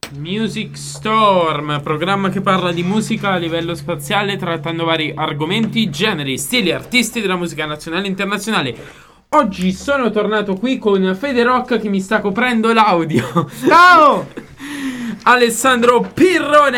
Music Storm, programma che parla di musica a livello spaziale, trattando vari argomenti, generi, stili, artisti della musica nazionale e internazionale. Oggi sono tornato qui con Fede Rock che mi sta coprendo l'audio. Ciao! Alessandro Pirrone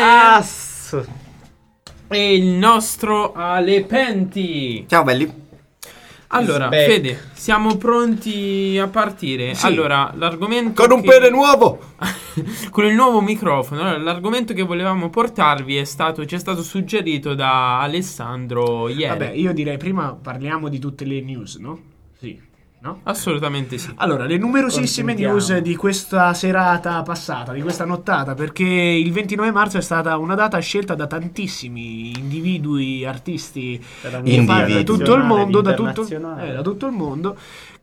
e il nostro Ale Penti. Ciao belli. Allora, Fede, siamo pronti a partire? Sì. Allora, l'argomento Con un pene nuovo! con il nuovo microfono. Allora, l'argomento che volevamo portarvi ci è stato suggerito da Alessandro ieri. Vabbè, io direi prima parliamo di tutte le news, no? Sì. No? Assolutamente sì. Allora, le numerosissime news di questa serata passata, di questa nottata, perché il 29 marzo è stata una data scelta da tantissimi individui, artisti da tutto il mondo, da tutto il mondo,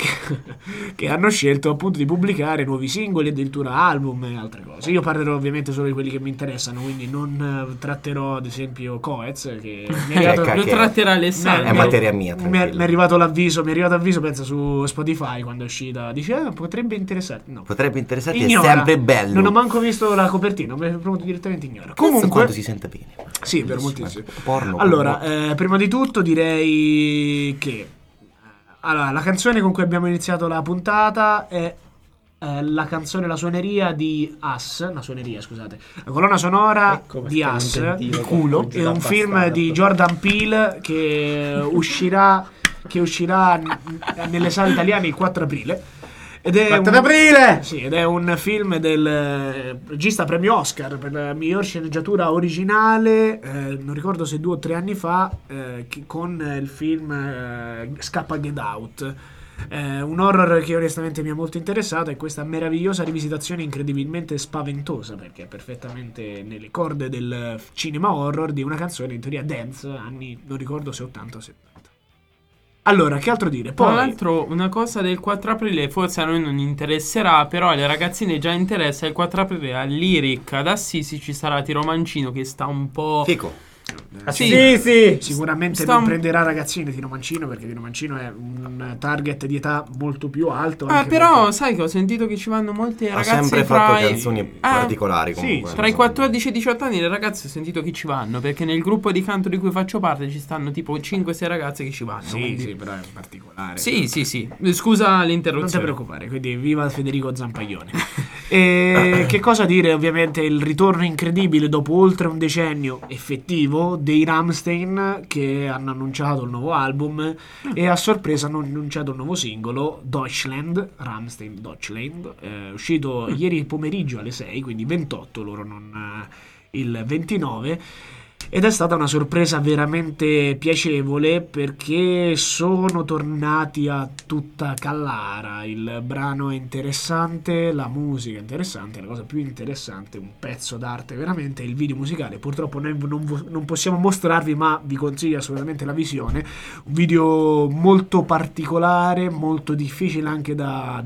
che hanno scelto appunto di pubblicare nuovi singoli, addirittura album e altre cose. Io parlerò ovviamente solo di quelli che mi interessano, quindi non tratterò ad esempio Coez, che lo tratterà Alessandro. È materia mia. Mi è arrivato l'avviso, penso su Spotify quando è uscita, dice potrebbe interessarti. No. Potrebbe interessarti, Ignora. è sempre bello. Non ho manco visto la copertina, mi è venuto direttamente ignora. Comunque quanto si sente bene. Sì, per moltissimo. Porno. Allora, prima di tutto direi che la canzone con cui abbiamo iniziato la puntata è la canzone La suoneria di Us, la colonna sonora di Us, di culo, è un film di Jordan Peele che uscirà nelle sale italiane il 4 aprile. Ed è un film del regista premio Oscar per la miglior sceneggiatura originale, non ricordo se 2 o 3 anni fa, con il film Scappa Get Out. Un horror che onestamente mi ha molto interessato, e questa meravigliosa rivisitazione incredibilmente spaventosa, perché è perfettamente nelle corde del cinema horror, di una canzone in teoria dance, anni non ricordo se 80 o 70. Allora, che altro dire? Poi, tra l'altro, una cosa del 4 aprile forse a noi non interesserà, però alle ragazzine già interessa. Il 4 aprile all'Lyric ad Assisi ci sarà Tiro Mancino, che sta un po'... Fico. Sì. Sicuramente non prenderà ragazzine Tino Mancino, perché Tino Mancino è un target di età molto più alto. Però perché... sai che ho sentito che ci vanno molte Ha ragazze sempre fatto canzoni particolari comunque. Sì, tra i 14 e i 18 anni le ragazze ho sentito che ci vanno, perché nel gruppo di canto di cui faccio parte ci stanno tipo 5-6 ragazze che ci vanno. Sì, però è particolare. Sì. Scusa l'interruzione. Non ti preoccupare, quindi viva Federico Zampaglione. E che cosa dire? Ovviamente il ritorno incredibile dopo oltre un decennio effettivo dei Rammstein, che hanno annunciato il nuovo album e a sorpresa hanno annunciato il nuovo singolo Deutschland, Rammstein Deutschland, uscito ieri pomeriggio alle 6, quindi 28 loro, non il 29. Ed è stata una sorpresa veramente piacevole, perché sono tornati a tutta Callara. Il brano è interessante, la musica è interessante, la cosa più interessante, un pezzo d'arte veramente, il video musicale. Purtroppo noi non possiamo mostrarvi, ma vi consiglio assolutamente la visione. Un video molto particolare, molto difficile anche da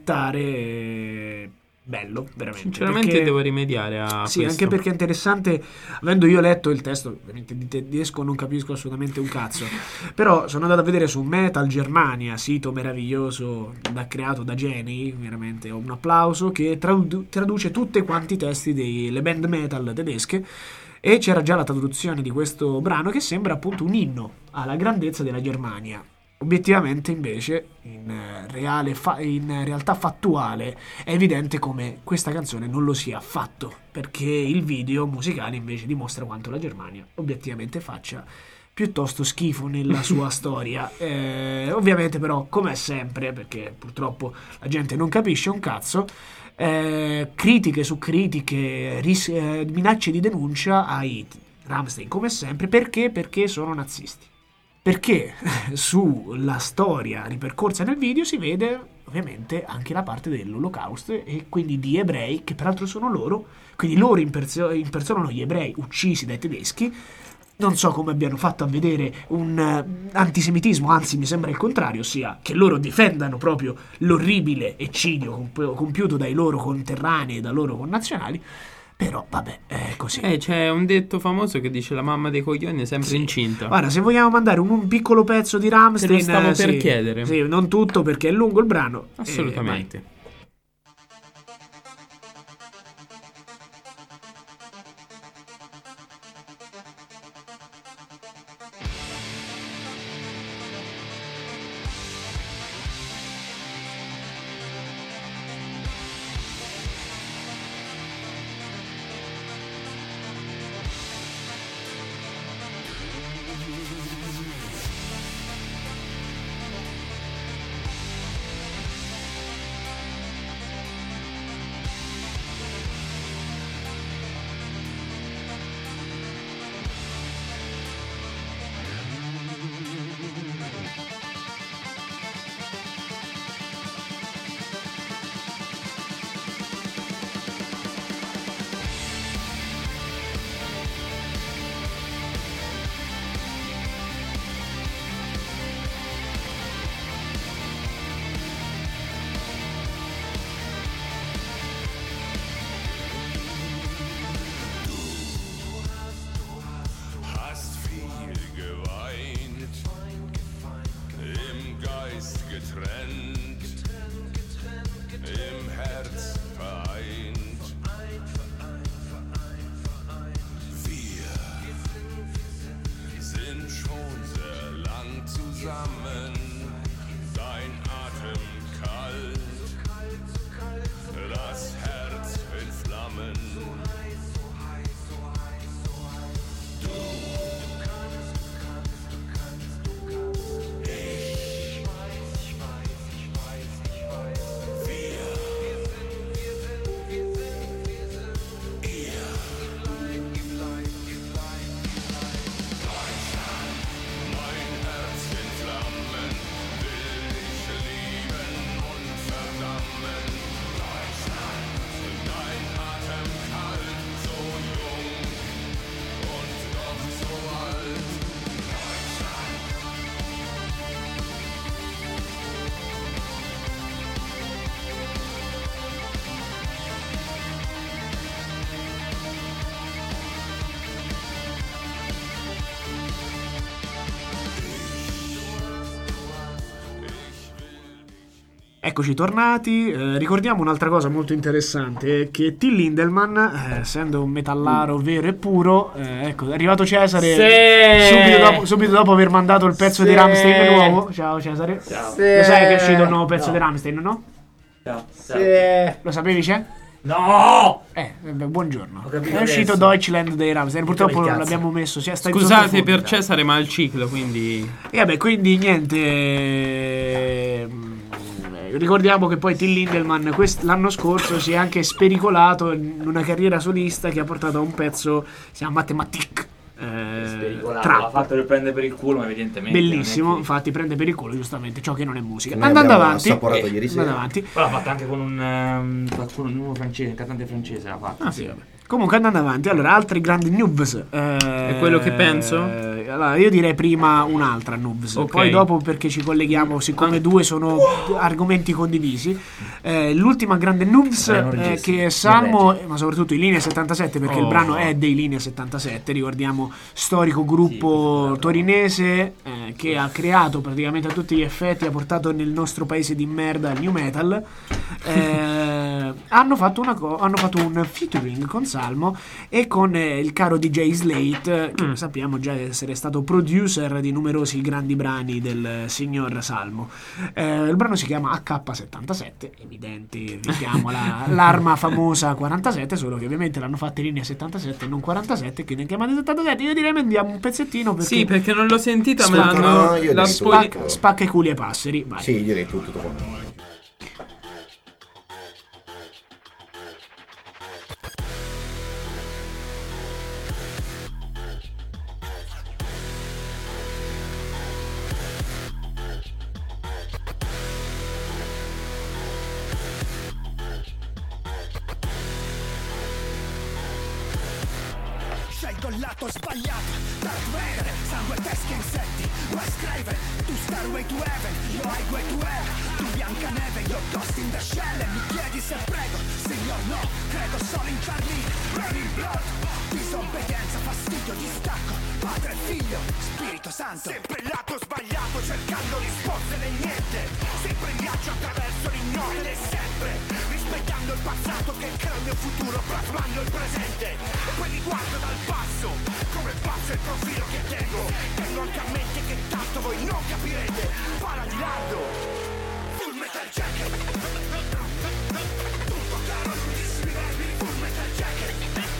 decrittare. Bello, veramente. Sinceramente perché, devo rimediare a sì, questo. anche perché è interessante. Avendo io letto il testo, ovviamente di tedesco non capisco assolutamente un cazzo, però sono andato a vedere su Metal Germania, sito meraviglioso creato da geni, veramente un applauso, che traduce tutti quanti i testi delle band metal tedesche, e c'era già la traduzione di questo brano, che sembra appunto un inno alla grandezza della Germania. Obiettivamente invece, in realtà fattuale, è evidente come questa canzone non lo sia affatto, perché il video musicale invece dimostra quanto la Germania obiettivamente faccia piuttosto schifo nella sua storia. Ovviamente però, come sempre, perché purtroppo la gente non capisce un cazzo, critiche su critiche, minacce di denuncia ai Rammstein, come sempre. Perché sono nazisti. Perché sulla storia ripercorsa nel video si vede ovviamente anche la parte dell'Olocausto, e quindi di ebrei, che peraltro sono loro, quindi loro impersonano gli ebrei uccisi dai tedeschi. Non so come abbiano fatto a vedere un antisemitismo, anzi mi sembra il contrario, ossia che loro difendano proprio l'orribile eccidio compiuto dai loro conterranei e dai loro connazionali. Però vabbè, è così. C'è un detto famoso che dice: la mamma dei coglioni è sempre incinta. Guarda, se vogliamo mandare un piccolo pezzo di Rammstein, te lo stavo per chiedere. Sì, non tutto, perché è lungo il brano. Assolutamente. Eccoci tornati. Ricordiamo un'altra cosa molto interessante, che Till Lindemann, essendo un metallaro vero e puro, ecco, è arrivato Cesare subito dopo aver mandato il pezzo di Rammstein nuovo. Ciao Cesare. Ciao. Lo sai che è uscito il nuovo pezzo di Rammstein, no? Ciao. Lo sapevi, c'è? No! Buongiorno. È adesso. uscito Deutschland dei Rammstein. Purtroppo il non cazzo. l'abbiamo messo. Scusate per Cesare, ma il ciclo, quindi... E vabbè, quindi niente. Ricordiamo che poi Till Lindemann l'anno scorso si è anche spericolato in una carriera solista che ha portato a un pezzo, si chiama Mathematic. L'ha Trap. fatto per prendere per il culo, ma evidentemente. Bellissimo, infatti prende per il culo giustamente ciò che non è musica. Noi Andando abbiamo avanti, assaporato ieri sera. andando avanti. Poi l'ha fatta anche con un nuovo francese, un cantante francese l'ha fatta. Ah, sì, vabbè. Comunque andando avanti, allora altri grandi noobs. È quello che penso? Allora, io direi prima un'altra noobs, Ok. poi dopo, perché ci colleghiamo, siccome due sono argomenti condivisi. L'ultima grande noobs che è Salmo, ma soprattutto i Linea 77, perché il brano è dei Linea 77, ricordiamo, storico gruppo torinese che ha creato praticamente a tutti gli effetti, ha portato nel nostro paese di merda il new metal. Hanno fatto un featuring con Salmo e con il caro DJ Slate, che sappiamo già essere stato producer di numerosi grandi brani del signor Salmo. Il brano si chiama AK77, evidente richiamo l'arma famosa 47, solo che ovviamente l'hanno fatta in Linea 77 e non 47, che ne chiamate 77. Io direi mandiamo un pezzettino, perché Sì, perché non l'ho sentita, ma Spacca, no, io la dico. spacca i culi ai passeri. Vai. Sì, io direi tutto qua. Scelgo il lato sbagliato, Darth Vader, sangue, pesche, insetti, Wes Craven, tu Starway to Heaven, io Highway to Hell, tu Biancaneve, io Ghost in the Shell, e mi chiedi se prego, signor no, credo solo in Charlie, Raining Blood, disobbedienza, fastidio, distacco, padre e figlio, Spirito Santo, sempre il lato sbagliato, cercando risposte nel niente, sempre in viaggio attraverso l'ignobile, sempre, rispecchiando il passato che crea il mio futuro, plasmando il presente, e poi li guardo dal basso, come pazzo il profilo che tengo anche a mente che tanto voi non capirete, para di lardo, Full Metal Jacket, tutto caro, lunghissimi verbi, Full Metal Jacket,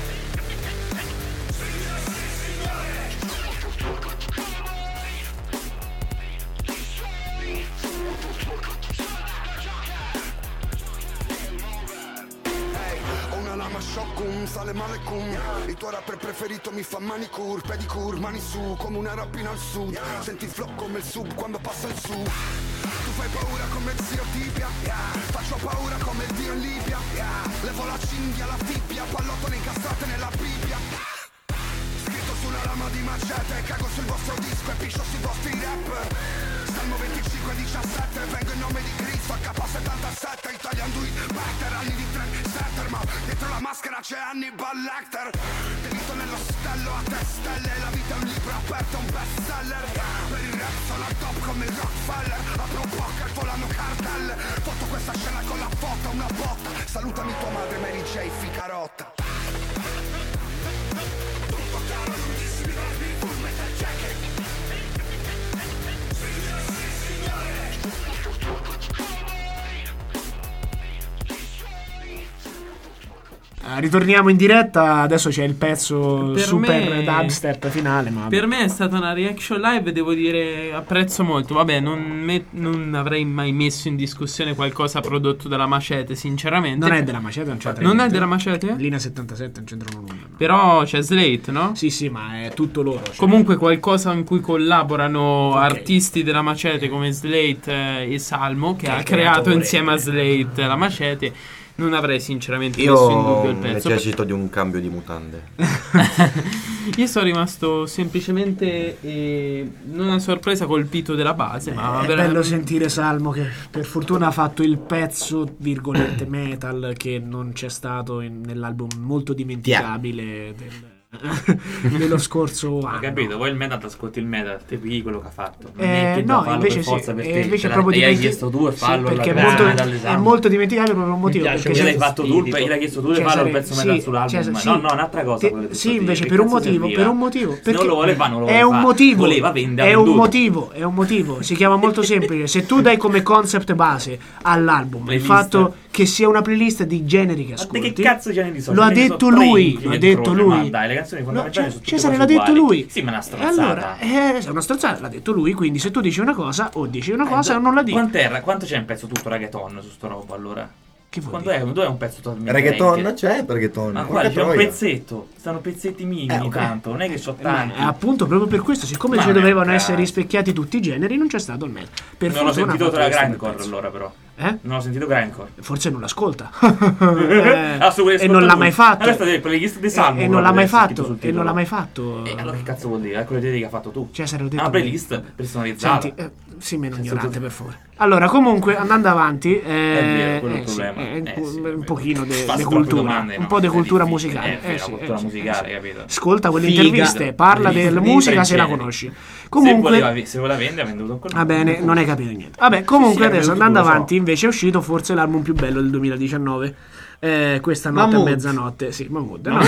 ho una lama shotgun, sale male con il tuo rapper preferito mi fa manicure, pedicure, mani su come una rapina al sud, senti il flow come il sub quando passa il su, tu fai paura come il zio Tibia, faccio paura come il dio in Libia, levo la cinghia, la fibbia, pallottole incastrate nella Bibbia, scritto sulla lama di macete, cago sul vostro disco e piscio sui vostri rapper, Salmo 25-17, vengo in nome di Cristo, AK77, Italian do it better, anni di trend setter, ma dietro la maschera c'è Hannibal Lecter, delitto nello stello a tre stelle, la vita è un libro aperto, un bestseller, per il rap sono al top come il Rockefeller, apro bocca e volano cartel, foto questa scena con la foto, una botta, salutami tua madre Mary J. Ficarotta. Tutto caro, lunghissimi verbi, Full Metal Jacket. Ritorniamo in diretta, adesso c'è il pezzo Per super me- dubstep finale, ma Per me è stata una reaction live, devo dire, apprezzo molto. Vabbè, non avrei mai messo in discussione qualcosa prodotto dalla Macete, sinceramente. non è della Macete, non c'entra Non è niente. della Macete? Linea 77 non c'entrano nulla, no. Però c'è Slate, no? Sì, ma è tutto loro, cioè. Comunque qualcosa in cui collaborano Ok. artisti della Macete come Slate e Salmo, che Che è ha il creato creatore. insieme a Slate la Macete. Non avrei sinceramente messo in dubbio Io il pezzo. necessito di un cambio di mutande. Io sono rimasto semplicemente non a sorpresa colpito della base, ma È bello sentire Salmo che per fortuna ha fatto il pezzo virgolette metal che non c'è stato nell'album molto dimenticabile dello scorso anno. Ho capito, poi il metal ascolti il metal, te pigli quello che ha fatto. No, invece sì, invece è proprio hai chiesto tu e fallo, perché è molto dimenticabile per un motivo. Perché l'hai fatto tu, l'hai chiesto tu e fallo il pezzo metal sull'album. No, un'altra cosa. Sì, invece per un motivo. Se non lo vuole fare, non lo vuole fare. È un motivo. Voleva vendere. È un motivo. Si chiama molto semplice. Se tu dai come concept base all'album il fatto che sia una playlist di generi che ascolti. Ma che cazzo di generi sono? Lo ha detto lui. Ma dai, le canzoni fondamentali sono Cesare l'ha detto lui. Sì, ma è una stronzata. Allora, è una stronzata, l'ha detto lui, quindi se tu dici una cosa o dici una cosa o non la dici. Quanto c'è un pezzo tutto reggaeton su sto roba allora? Che vuol Quando è un pezzo totalmente Reggaeton? C'è reggaeton. Ma guarda, c'è un pezzetto. Stanno pezzetti minimi ogni tanto. Non è che so tanti. Appunto, proprio per questo, siccome ci dovevano essere rispecchiati tutti i generi, non c'è stato il metal. Non l'ho sentito tra grindcore allora, però. Non ho sentito grindcore. Forse non l'ascolta. E non l'ha mai fatto. E non l'ha mai fatto. E non l'ha mai fatto. E allora che cazzo vuol dire? È quello che hai fatto tu. Cesare, l'ho detto. Una playlist personalizzata. Senti, sii meno ignorante, per favore. Allora, comunque, andando avanti, è quello il problema. Un pochino di cultura. Un po' di cultura musicale. Cultura musicale, capito? Ascolta quelle interviste, parla della musica se la conosci. Comunque, se voleva vendere, ha venduto ancora. Va bene, non hai capito niente. Vabbè, comunque adesso andando avanti, invece è uscito forse l'album più bello del 2019. Questa notte a mezzanotte. Sì, Mahmood. No,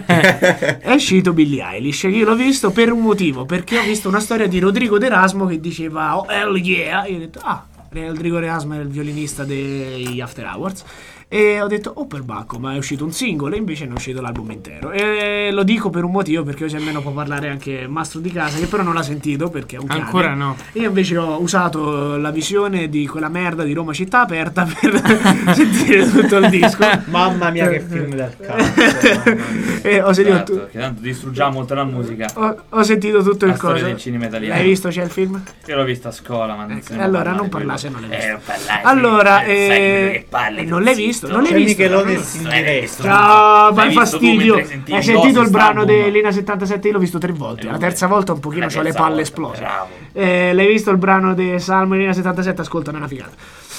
è uscito Billie Eilish. Io l'ho visto per un motivo, perché ho visto una storia di Rodrigo D'Erasmo che diceva "Oh hell yeah", e io ho detto Rodrigo D'Erasmo è il violinista degli After Hours. E ho detto per Bacco, ma è uscito un singolo, e invece ne è uscito l'album intero. E lo dico per un motivo, perché così almeno può parlare anche Mastro di casa, che però non l'ha sentito perché è un cane. Ancora no. Io invece ho usato la visione di quella merda di Roma città aperta per sentire tutto il disco. Mamma mia, che film del cazzo. E ho sentito che tanto distruggiamo molto la musica. Ho sentito tutto il storia coso. del cinema italiano. L'hai visto? C'è il film? Io l'ho visto a scuola, ma non allora non parlare se non l'hai visto. Allora, non l'hai visto? Non l'hai C'è visto? Michelone in diretta. No, fai fastidio. Hai sentito il brano di Lina 77? Io l'ho visto 3 volte. La terza volta un pochino c'ho le palle esplose. L'hai visto il brano di Salmo e Lina 77? Ascolta, è una figata.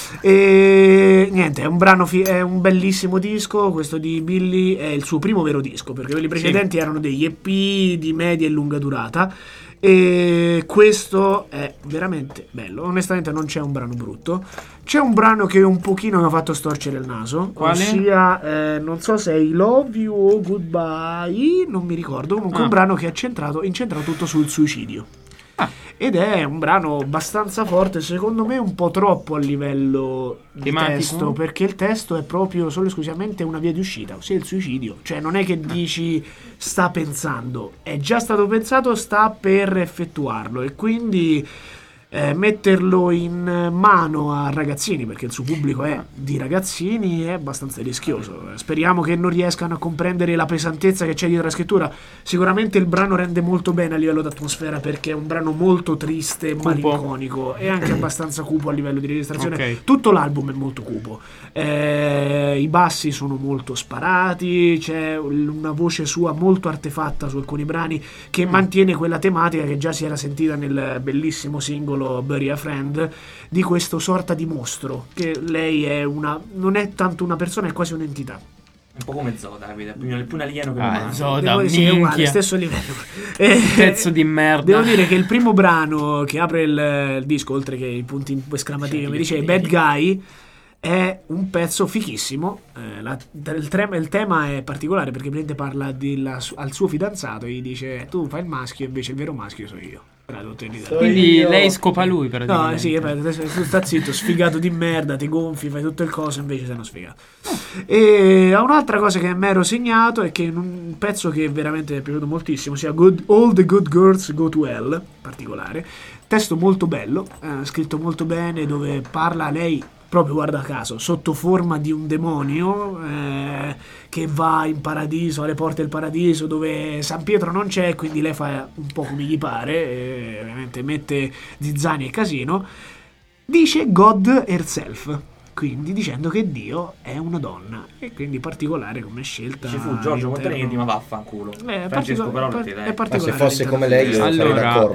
E niente, è un brano è un bellissimo disco. Questo di Billy è il suo primo vero disco, perché quelli precedenti erano degli EP di media e lunga durata. E questo è veramente bello. Onestamente non c'è un brano brutto. C'è un brano che un pochino mi ha fatto storcere il naso. Quale? Ossia non so se è I Love You o Goodbye, non mi ricordo. Comunque un brano che è incentrato tutto sul suicidio. Ed è un brano abbastanza forte, secondo me un po' troppo a livello di testo, perché il testo è proprio solo esclusivamente una via di uscita, ossia il suicidio. Cioè non è che dici sta pensando, è già stato pensato, sta per effettuarlo, e quindi metterlo in mano a ragazzini, perché il suo pubblico è di ragazzini, è abbastanza rischioso. Speriamo che non riescano a comprendere la pesantezza che c'è dietro la scrittura. Sicuramente il brano rende molto bene a livello d'atmosfera, perché è un brano molto triste, malinconico, e anche abbastanza cupo a livello di registrazione. Tutto l'album è molto cupo. I bassi sono molto sparati, c'è una voce sua molto artefatta su alcuni brani che mantiene quella tematica che già si era sentita nel bellissimo singolo Bury a Friend, di questo sorta di mostro, che lei è non è tanto una persona, è quasi un'entità. Un po' come Zoda, capito? Più un alieno che un umano. Zoda, sì, è uguale, stesso livello. Pezzo di merda. Devo dire che il primo brano che apre il disco, oltre che i punti esclamativi, mi dice Bad Guy, è un pezzo fichissimo. Il tema è particolare, perché praticamente parla al suo fidanzato e gli dice tu fai il maschio, invece il vero maschio sono io. Quindi lei scopa lui, praticamente. No, sì, tu sta zitto, sfigato di merda, ti gonfi, fai tutto il coso, invece sei uno sfigato. E un'altra cosa che mi ero segnato è che un pezzo che veramente mi è piaciuto moltissimo, sia All the Good Girls Go to Hell, particolare, testo molto bello, scritto molto bene, dove parla lei proprio, guarda caso, sotto forma di un demonio che va in paradiso, alle porte del paradiso, dove San Pietro non c'è, quindi lei fa un po' come gli pare, ovviamente mette zizzani e casino. Dice God herself, quindi dicendo che Dio è una donna, e quindi particolare come scelta. Ci fu Giorgio Montanelli, ma vaffanculo. Francesco però non ti dai. Ma se fosse come lei io sarei d'accordo.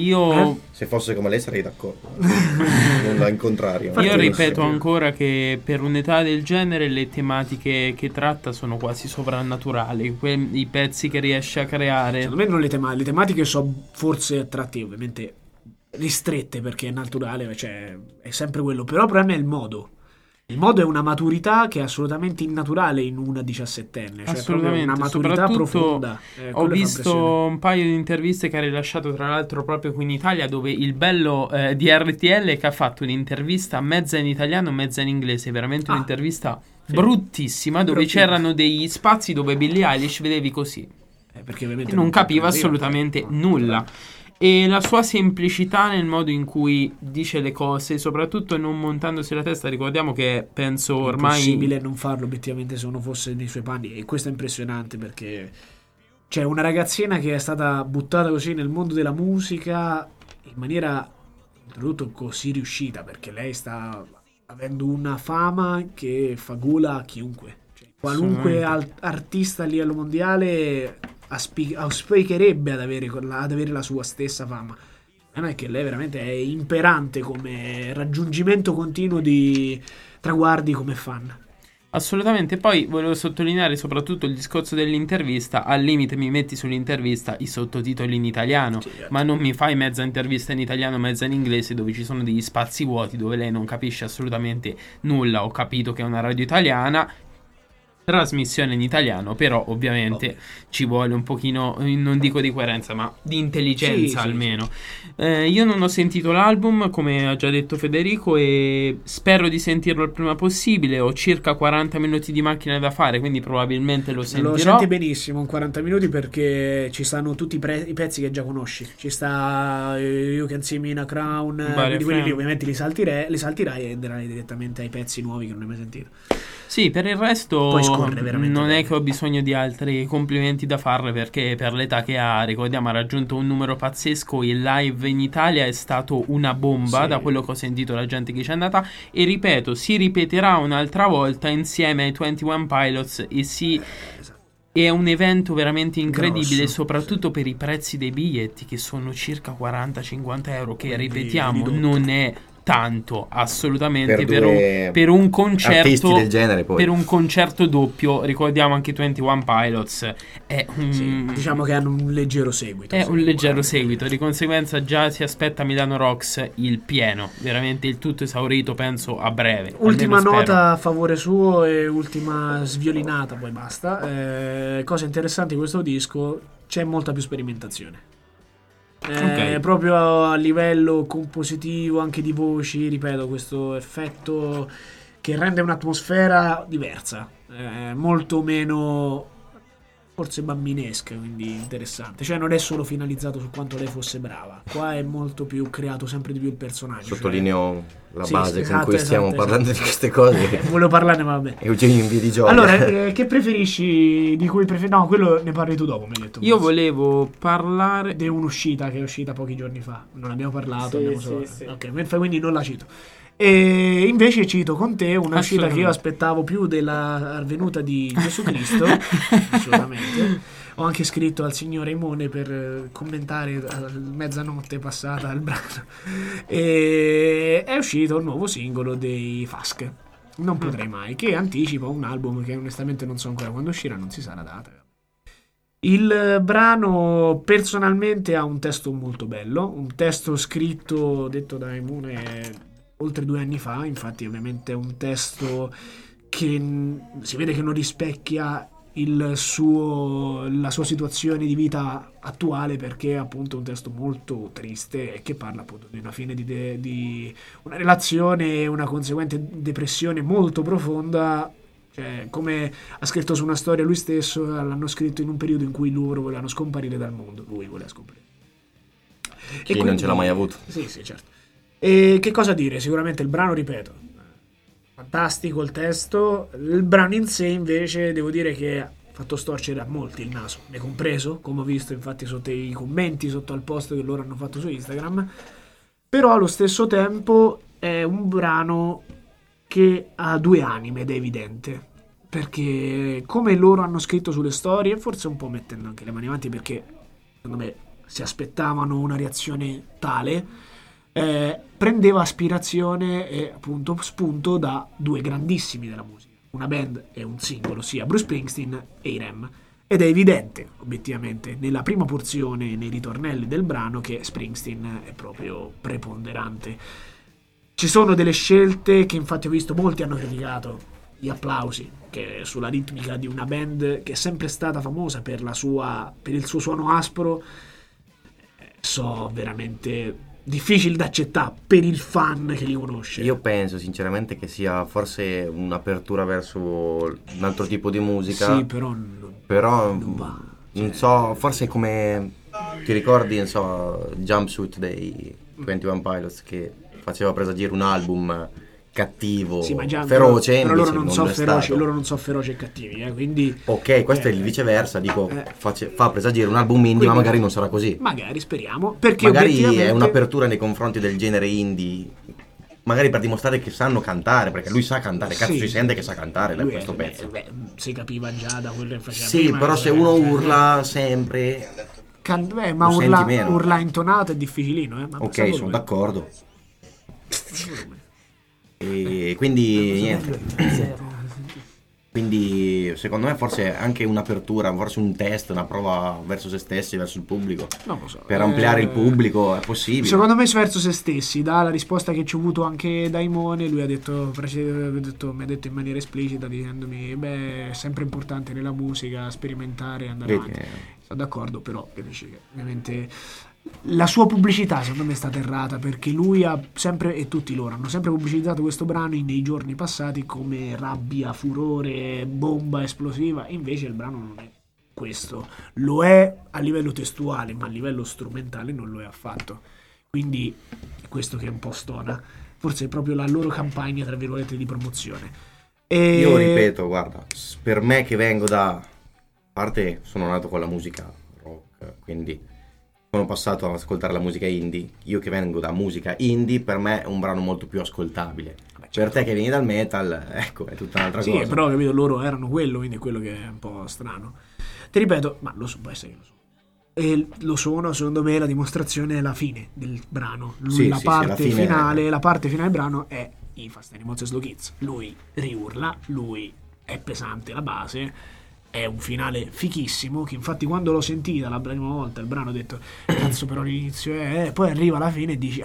Se fosse come lei sarei d'accordo. Nulla in contrario. Io ripeto ancora che per un'età del genere le tematiche che tratta sono quasi sovrannaturali, i pezzi che riesce a creare. Secondo me non le tematiche sono forse a tratti ovviamente ristrette, perché è naturale, cioè è sempre quello, però il problema è il modo. Il modo è una maturità che è assolutamente innaturale in una 17enne, cioè proprio una maturità profonda. Ho visto un paio di interviste che ha rilasciato tra l'altro proprio qui in Italia, dove il bello di RTL è che ha fatto un'intervista mezza in italiano, mezza in inglese, veramente un'intervista bruttissima, dove c'erano degli spazi dove Billie Eilish vedevi così, perché ovviamente non capiva assolutamente nulla. E la sua semplicità nel modo in cui dice le cose, soprattutto non montandosi la testa. Ricordiamo che penso ormai è impossibile non farlo obiettivamente se uno fosse nei suoi panni, e questo è impressionante, perché c'è una ragazzina che è stata buttata così nel mondo della musica in maniera oltretutto così riuscita, perché lei sta avendo una fama che fa gola a chiunque, cioè, qualunque artista a livello mondiale auspicherebbe ad avere la sua stessa fama. Non è che lei veramente è imperante come raggiungimento continuo di traguardi come fan. Assolutamente. Poi volevo sottolineare soprattutto il discorso dell'intervista. Al limite mi metti sull'intervista i sottotitoli in italiano, ma non mi fai mezza intervista in italiano, mezza in inglese, dove ci sono degli spazi vuoti dove lei non capisce assolutamente nulla. Ho capito che è una radio italiana, trasmissione in italiano, però ovviamente ci vuole un pochino, non dico di coerenza, ma di intelligenza almeno. Io non ho sentito l'album, come ha già detto Federico, e spero di sentirlo il prima possibile. Ho circa 40 minuti di macchina da fare, quindi probabilmente lo sentirò. Lo senti benissimo in 40 minuti, perché ci stanno tutti i pezzi che già conosci. Ci sta You Can See Me in a Crown, quindi quelli lì ovviamente li saltirai e andrai direttamente ai pezzi nuovi che non hai mai sentito. Sì, per il resto non è che ho bisogno di altri complimenti da farle, perché per l'età che ha, ricordiamo, ha raggiunto un numero pazzesco. Il live in Italia è stato una bomba, da quello che ho sentito la gente che ci è andata, e ripeto, si ripeterà un'altra volta insieme ai 21 Pilots è un evento veramente incredibile, grosso, soprattutto per i prezzi dei biglietti, che sono circa 40-50 euro, che quindi, ripetiamo, non è tanto assolutamente per un concerto del genere, poi. Per un concerto doppio. Ricordiamo anche 21 Pilots diciamo che hanno un leggero seguito, di conseguenza già si aspetta Milano Rocks il pieno, veramente il tutto esaurito, penso a breve. Ultima nota a favore suo e ultima sviolinata, poi basta. Cosa interessante di questo disco, c'è molta più sperimentazione. Proprio a livello compositivo, anche di voci, ripeto, questo effetto che rende un'atmosfera diversa, molto meno forse bambinesca, quindi interessante. Cioè non è solo finalizzato su quanto lei fosse brava, qua è molto più creato sempre di più il personaggio. Sottolineo la base con cui stiamo parlando di queste cose. Volevo parlarne, ma vabbè. Eugenio in via di gioia. Allora, che preferisci, di cui no, quello ne parli tu dopo, mi hai detto. Io volevo parlare di un'uscita che è uscita pochi giorni fa. Non abbiamo parlato, sì. Ok, quindi non la cito. E invece cito con te una uscita che io aspettavo più della venuta di Gesù Cristo. Assolutamente. Ho anche scritto al signor Imone per commentare a mezzanotte passata il brano. E è uscito il nuovo singolo dei Fask, Non potrei mai, che anticipa un album che onestamente non so ancora quando uscirà, non si sa la data. Il brano personalmente ha un testo molto bello, un testo scritto, detto da Imone oltre 2 anni fa. Infatti ovviamente è un testo che si vede che non rispecchia la sua situazione di vita attuale, perché è appunto un testo molto triste e che parla appunto di una fine di una relazione e una conseguente depressione molto profonda. Cioè, come ha scritto su una storia lui stesso, l'hanno scritto in un periodo in cui loro volevano scomparire dal mondo, lui voleva scomparire. Chi quindi, non ce l'ha mai avuto. Sì, certo. E che cosa dire? Sicuramente il brano, ripeto, fantastico il testo. Il brano in sé invece devo dire che ha fatto storcere a molti il naso, me compreso, come ho visto infatti sotto i commenti sotto al post che loro hanno fatto su Instagram. Però allo stesso tempo è un brano che ha due anime ed è evidente, perché come loro hanno scritto sulle storie, forse un po' mettendo anche le mani avanti, perché secondo me si aspettavano una reazione tale, prendeva aspirazione e appunto spunto da due grandissimi della musica, una band e un singolo, sia Bruce Springsteen e i Rem. Ed è evidente, obiettivamente, nella prima porzione, nei ritornelli del brano, che Springsteen è proprio preponderante. Ci sono delle scelte che infatti ho visto molti hanno criticato, gli applausi, che sulla ritmica di una band che è sempre stata famosa per il suo suono aspro, so veramente difficili da accettare per il fan che li conosce. Io penso sinceramente che sia forse un'apertura verso un altro tipo di musica. Sì, però non va. Non so, forse come ti ricordi, non so, Jumpsuit dei 21 Pilots, che faceva presagire un album cattivo, sì, feroce, però loro non sono feroci, loro non sono feroci e cattivi, quindi ok, questo è il viceversa, dico, fa presagire un album indie, quindi, ma magari non sarà così, magari speriamo, perché magari è un'apertura nei confronti del genere indie, magari per dimostrare che sanno cantare, perché lui sa cantare, cazzo, si sente che sa cantare questo pezzo. Si capiva già da quello che faceva sì, prima, però se uno urla sempre ma urla intonato è difficilino, ma ok, sono d'accordo. E quindi niente, quindi secondo me forse anche un'apertura, forse un test, una prova verso se stessi, verso il pubblico, non lo so, per ampliare il pubblico è possibile. Secondo me verso se stessi, dalla risposta che ci ho avuto anche da Imone, lui mi ha detto in maniera esplicita, dicendomi è sempre importante nella musica sperimentare, andare avanti. Sono d'accordo, però capisci che ovviamente la sua pubblicità secondo me è stata errata, perché lui ha sempre, e tutti loro hanno sempre pubblicizzato questo brano nei giorni passati come rabbia, furore, bomba esplosiva, e invece il brano non è questo, lo è a livello testuale ma a livello strumentale non lo è affatto, quindi è questo che è un po' stona, forse è proprio la loro campagna tra virgolette di promozione. Io ripeto, guarda, per me che vengo da parte, sono nato con la musica rock, quindi sono passato ad ascoltare la musica indie. Io che vengo da musica indie, per me è un brano molto più ascoltabile. Per te che vieni dal metal, ecco, è tutta un'altra cosa. Sì, però capito, loro erano quello, quindi è quello che è un po' strano. Ti ripeto, ma lo so, può essere che lo so. E lo sono, secondo me, la dimostrazione è la fine del brano. La parte finale del brano è i Fast Animals e Slow Kids. Lui riurla, lui è pesante la base. È un finale fichissimo, che infatti quando l'ho sentita la prima volta il brano ho detto cazzo, però l'inizio poi arriva alla fine e dici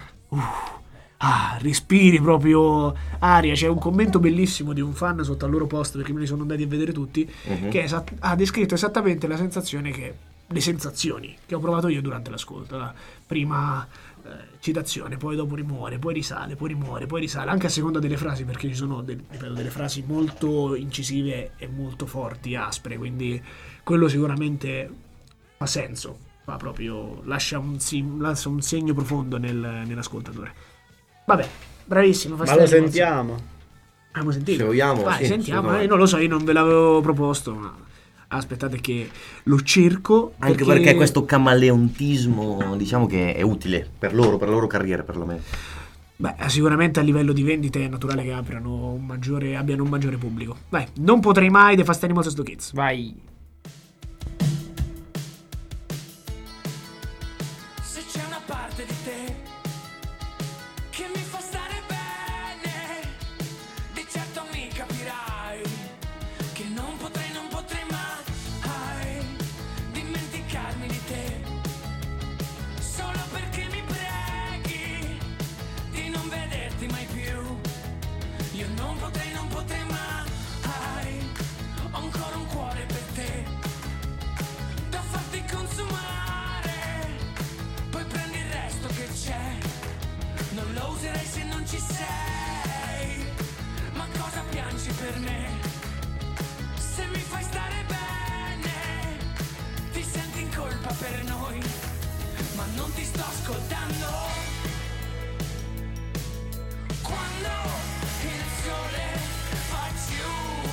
respiri proprio aria. C'è un commento bellissimo di un fan sotto al loro post, perché me li sono andati a vedere tutti, che ha descritto esattamente le sensazioni che ho provato io durante l'ascolto. La prima citazione, poi dopo rimuore, poi risale, poi rimuore, poi risale, anche a seconda delle frasi, perché ci sono delle frasi molto incisive e molto forti, aspre, quindi quello sicuramente fa senso, fa proprio, lascia un segno profondo nell'ascoltatore. Vabbè, bravissimo. Ma lo sentiamo? Abbiamo sentito? Se vogliamo, vai, sentiamo. Non lo so, io non ve l'avevo proposto, ma aspettate che lo cerco, anche perché questo camaleontismo, diciamo che è utile per loro carriere, perlomeno. Beh, sicuramente a livello di vendite è naturale che abbiano un maggiore pubblico. Vai, Non potrei mai dei Fast Animals e Slow Kids. Vai. Se c'è una parte di te che mi fa stare bene, di certo mi capirai che non potrei mai dimenticarmi di te, solo perché mi preghi di non vederti mai più. Io non potrei mai, ho ancora un cuore per te da farti consumare, poi prendi il resto che c'è, non lo userei se non ci sei, ma cosa piangi per me? Se mi fai stare bene, ti senti in colpa per noi, ma non ti sto ascoltando. Quando il sole fa giù,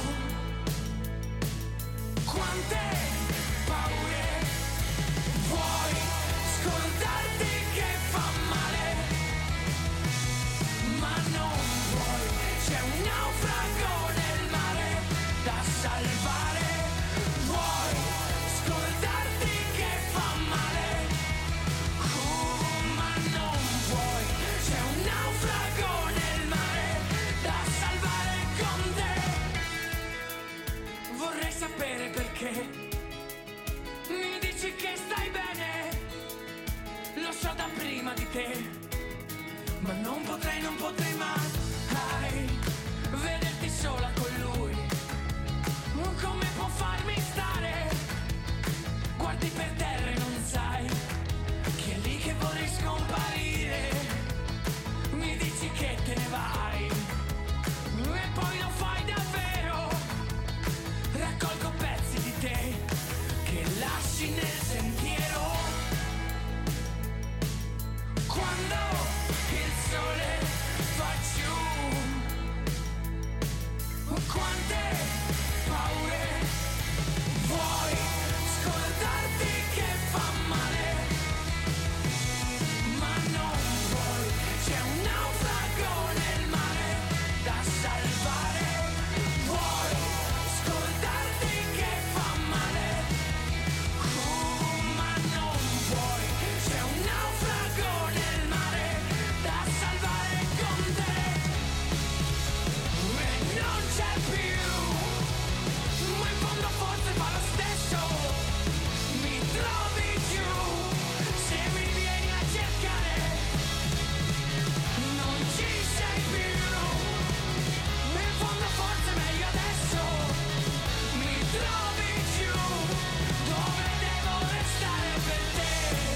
quante paure vuoi scordarti che fa male, ma non vuoi, c'è non potrei mai vederti sola con lui. Come può farmi stare? Guardi per terra e non sai che è lì che vorrei scomparire. Mi dici che te ne vai e poi lo fai davvero. Raccolgo pezzi di te che lasci nel sentiero. Quando il sole va giù, quante paure vuoi scordarti che fa male, ma non vuoi, c'è un naufrago nel mare da salvare. Vuoi scordarti che fa male, ma non vuoi, c'è un naufrago nel mare da salvare con te. E non c'è più, ma in fondo forse fa lo stesso. Mi trovi giù, se mi vieni a cercare. Non ci sei più, in fondo forse è meglio adesso. Mi trovi giù, dove devo restare per te.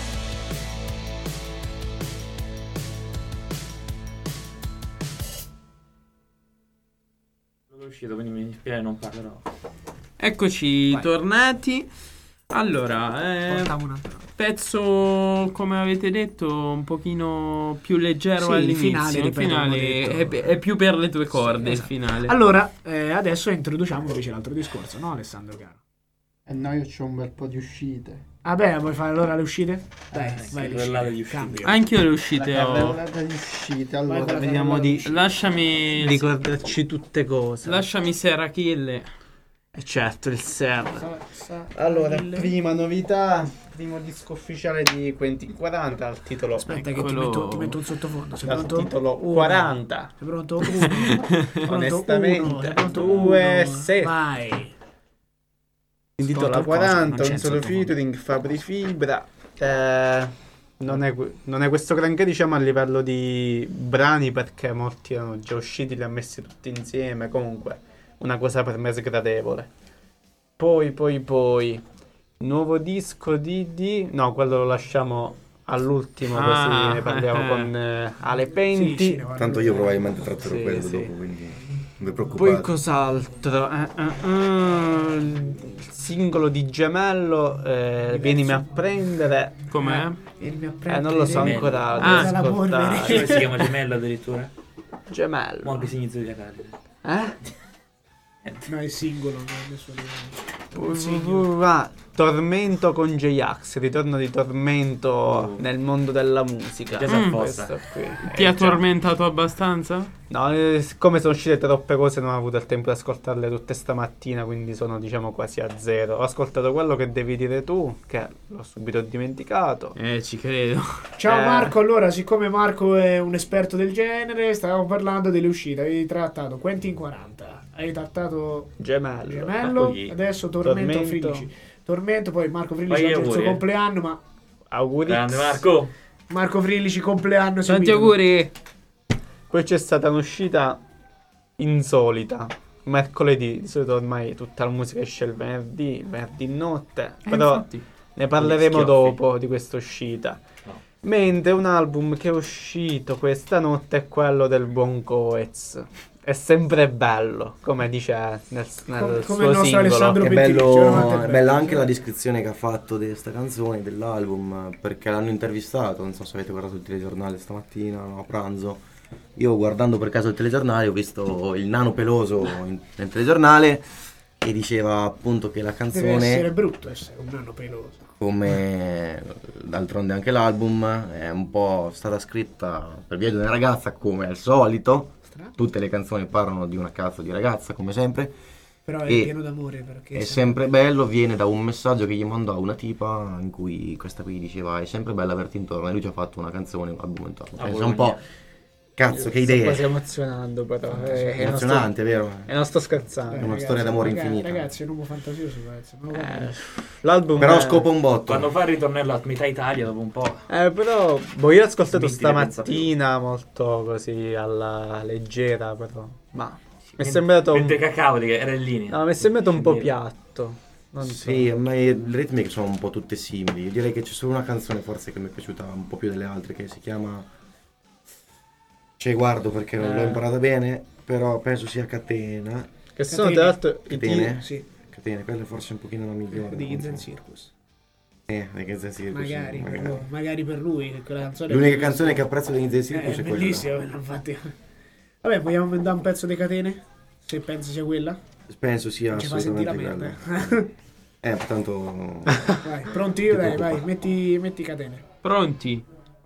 Sono uscito, quindi mi dispiace, non parlerò. Eccoci Vai. tornati. Allora, Portavo un altro. pezzo come avete detto un pochino più leggero Sì, il all'inizio. finale, Il ripeto, finale avevo detto. è più per le tue corde. Esatto. Il finale. Allora, adesso introduciamo invece l'altro discorso, no Alessandro caro? E no, io c'ho un bel po' di uscite. Vabbè, vuoi fare allora le uscite? Dai, sì, vai le quella degli uscite. usciti. Cambio. Anche io le uscite La ho. carrellata di uscite. Vai Allora, con la vediamo carrellata di uscite. Lasciami. ricordarci tutte cose. Lasciami Serachille. Certo, il Serra. Allora, prima novità, primo disco ufficiale di Quentin 40 al titolo. Aspetta che Eccolo. ti metto un sottofondo. Sei Dal pronto? titolo Uno. 40. Sei pronto? Uno. Sei pronto? Onestamente, Uno. Sei pronto? 2, Uno. 7. Vai. Il titolo Scorta il coso, 40, non c'è un solo sottofondo. featuring, Fabri Fibra. Non è questo granché, diciamo, a livello di brani, perché molti erano già usciti, li ha messi tutti insieme. Comunque, una cosa per me sgradevole. Poi, nuovo disco di... No, quello lo lasciamo all'ultimo, così ne parliamo con Ale Penti. Sì, ne guardo. Tanto io probabilmente tratterò Sì, quello sì. dopo, quindi non vi preoccupate. Poi cos'altro? Il singolo di Gemello, Vienimi a prendere. Com'è? Vienimi a prendere. Non lo so Gemello. ancora. Ah, devo la ascoltare. polvere. Si chiama Gemello addirittura. Gemello. Mo' che segni zodiacali. No, è singolo, non è nessuno. Tormento con J-Ax, ritorno di Tormento nel mondo della musica. Già si affossa. Questo qui. Ti ha già. tormentato abbastanza? No, siccome sono uscite troppe cose non ho avuto il tempo di ascoltarle tutte stamattina, quindi sono, diciamo, quasi a zero. Ho ascoltato quello che devi dire tu, che l'ho subito dimenticato. Ci credo. Ciao Marco, allora, siccome Marco è un esperto del genere, stavamo parlando delle uscite. Avevi trattato Quentin 40, hai trattato Gemello, Poi adesso Tormento Frillici. Tormento, poi Marco Frillici Poi oggi è il suo auguri. compleanno, ma Auguri. grande Marco. Marco Frillici compleanno Tanti seguito. auguri. Poi c'è stata un'uscita insolita. Mercoledì, di solito ormai tutta la musica esce il venerdì notte. Però Infatti. ne parleremo Schiaffi. dopo di questa uscita. No. Mentre un album che è uscito questa notte è quello del buon Coez. È sempre bello, come dice nel Come il suo nostro singolo. Alessandro È Petticci, veramente è bella anche la descrizione che ha fatto di questa canzone, dell'album, perché l'hanno intervistato, non so se avete guardato il telegiornale stamattina, a pranzo. Io guardando per caso il telegiornale ho visto il nano peloso nel telegiornale e diceva appunto che la Deve essere canzone, brutto essere un nano peloso. come d'altronde anche l'album, è un po' stata scritta per via di una ragazza come al solito. Tutte le canzoni parlano di una cazzo di ragazza come sempre. Però è E pieno d'amore perché è sempre bello, viene da un messaggio che gli mandò una tipa in cui questa qui diceva è sempre bello averti intorno e lui ci ha fatto una canzone, un album intorno. Pensa un po' Cazzo, che Sto idee. quasi emozionando, però. È Emozionante, vero? E non sto scherzando. È una storia d'amore infinita. Ragazzi, è un uomo fantasioso, L'album Però è- scopa un botto. Quando fa il ritornello a metà Italia dopo un po'. però io l'ho ascoltato Smetti di pensare. stamattina molto così alla leggera, però. Ma mi è sembrato Mentre cacao che era in linea. no, mi è sembrato un po' piatto. Non so. Sì, ma le ritmiche sono un po' tutte simili. Io direi che c'è solo una canzone forse che mi è piaciuta un po' più delle altre, che si chiama... Ci guardo perché non l'ho imparata bene, però penso sia Catena. Che sono tra l'altro i Catene? Sì, Catene, quella è forse un pochino la migliore. di Gizen Circus. di Gizen Circus. Magari, sì, magari per lui quella canzone. L'unica canzone che apprezzo di Gizen Circus è è quella. bellissima, infatti. Vabbè, vogliamo dare un pezzo di Catene? Se pensi sia quella? Penso sia Ci fa sentire la assolutamente merda. quella. Tanto... Vai, pronti? Ti Dai, preoccupa. vai, metti Catene. Pronti?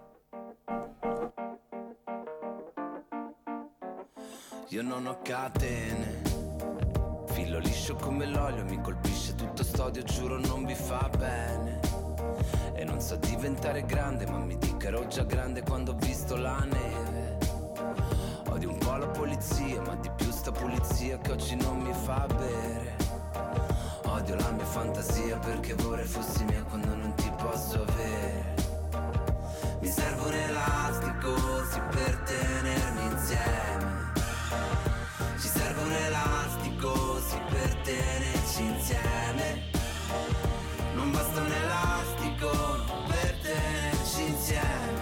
Io non ho catene, filo liscio come l'olio, mi colpisce tutto st'odio, giuro non vi fa bene. E non so diventare grande, ma mi dico ero già grande quando ho visto la neve. Odio un po' la polizia, ma di più sta pulizia che oggi non mi fa bere. Odio la mia fantasia perché vorrei fossi mia quando non ti posso avere. Mi serve un elastico, sì, per tenermi insieme. Ci serve un elastico, sì, per tenerci insieme. Non basta un elastico per tenerci insieme.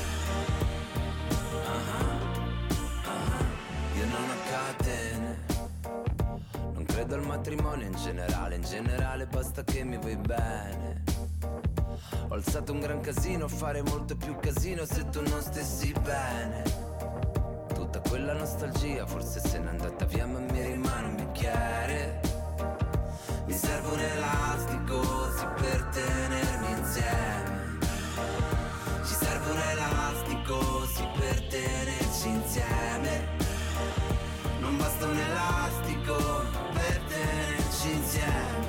Io non ho catene. Non credo al matrimonio in generale basta che mi vuoi bene. Ho alzato un gran casino, fare molto più casino se tu non stessi bene. Tutta quella nostalgia forse se n'è andata via, ma mi rimane un bicchiere. Mi serve un elastico, sì, per tenermi insieme. Ci serve un elastico, sì, per tenerci insieme. Non basta un elastico per tenerci insieme.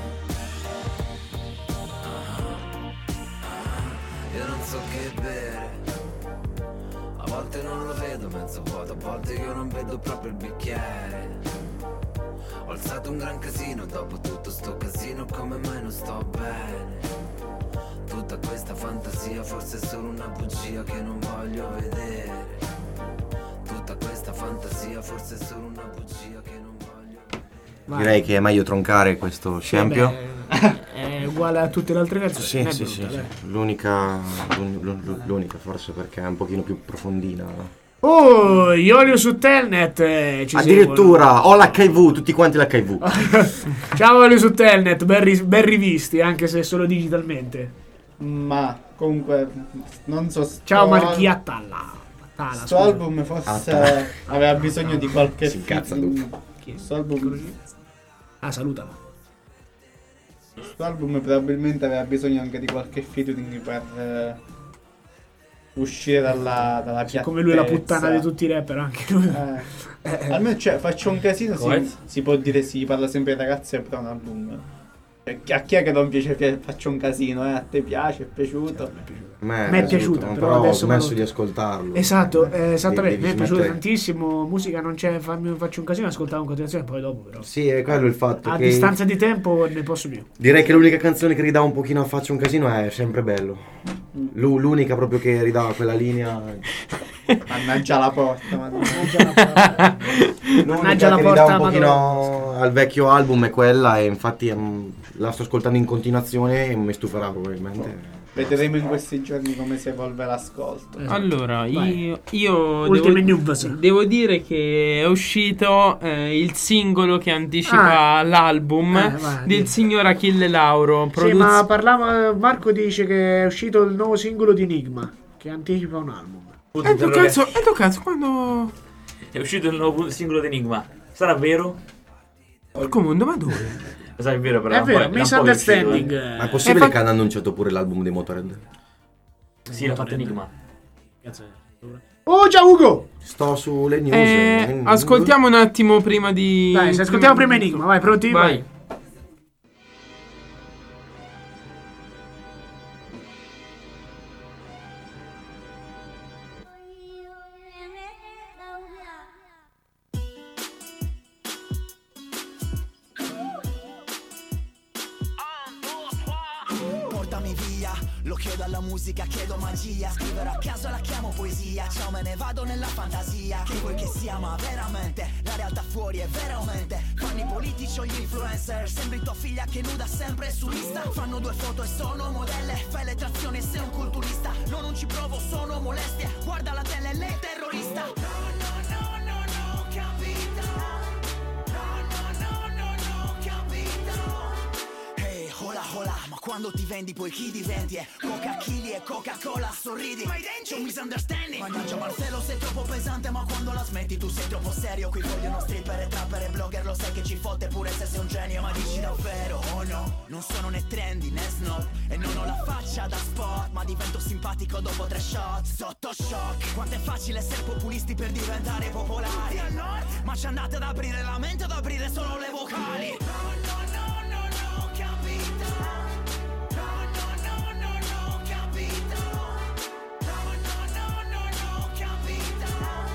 Io non so che bere. A volte non lo vedo mezzo vuoto, a volte io non vedo proprio il bicchiere. Ho alzato un gran casino, dopo tutto sto casino come mai non sto bene. Tutta questa fantasia forse è solo una bugia che non voglio vedere. Tutta questa fantasia forse è solo una bugia che non voglio vedere. Direi che è meglio troncare questo scempio. È uguale a tutte le altre canzoni. Sì, non è sì, brutta, sì, dai. sì. L'unica forse perché è un pochino più profondina. Oh, Iolio su Telnet. Ci Addirittura ho l'HIV, tutti quanti l'HIV. seguono. Ciao Iolio su Telnet, ben rivisti, anche se solo digitalmente. Ma comunque non so. Ciao Marchiattalla. Questo album forse aveva bisogno di qualche Si incazza Questo album, salutala. questo album probabilmente aveva bisogno anche di qualche featuring per uscire dalla piattezza. Come lui è la puttana di tutti i rapper, anche lui. Almeno cioè, faccio un casino, Come? si può dire, si parla sempre di ragazzi, però è un album. Cioè, a chi è che non piace faccio un casino, A te piace, è piaciuto? A me è piaciuta, però però ho adesso smesso me lo- di ascoltarlo. Esatto, esattamente. Devi Mi è piaciuto smettere. tantissimo. Musica non c'è, faccio un casino, ascoltavo in continuazione, poi dopo però. Sì, è quello il fatto A che distanza di tempo ne posso più. direi che l'unica canzone che ridà un pochino a Faccio un casino è Sempre bello. L'unica proprio che ridà quella linea. Mannaggia la porta, Mannaggia la L'unica che ridà porta, un pochino al vecchio album è quella, e infatti la sto ascoltando in continuazione e mi stuferà probabilmente. Vedremo in questi giorni come si evolve l'ascolto. Allora, Vai. io Ultime news. devo dire che è uscito il singolo che anticipa l'album vai, del dì. signor Achille Lauro. Sì, ma Marco dice che è uscito il nuovo singolo di Enigma, che anticipa un album. E tu cazzo, quando... È uscito il nuovo singolo di Enigma. Sarà vero? Porco ma dove? Lo sai, è vero, però. È un vero, po' che è misunderstanding. uscito, Ma è possibile che hanno annunciato pure l'album dei Motorhead? Sì, l'ha fatto Enigma. Oh, ciao Ugo! Sto sulle news. Ascoltiamo un attimo prima di... Dai, se ascoltiamo prima Enigma, vai, pronti? Vai. portami via. Lo chiedo alla musica, chiedo magia. Scriverò a caso, la chiamo poesia. Ciao, me ne vado nella fantasia. Che vuoi che sia, ma veramente la realtà fuori è veramente. Fanno i politici o gli influencer. Sembri tua figlia che nuda sempre su Insta. Fanno 2 foto e sono modelle. Fai le trazioni e sei un culturista. No, non ci provo, sono molestie. Guarda la tele, lei è terrorista. No, capita. No, capita. Hey, hola, ma quando ti vendi poi chi diventi? Coca chili e Coca-Cola, sorridi. C'è un misunderstanding. Mannaggia Marcello, sei troppo pesante, ma quando la smetti tu sei troppo serio. Qui vogliono stripper e trapper e blogger, lo sai che ci fotte pure se sei un genio. Ma dici davvero, oh no? Non sono né trendy né snob e non ho la faccia da sport, ma divento simpatico dopo 3 shot. Sotto shock, quanto è facile essere populisti per diventare popolari al nord. Ma ci andate ad aprire la mente, ad aprire solo le vocali. No, capita. No, capita. No, capita.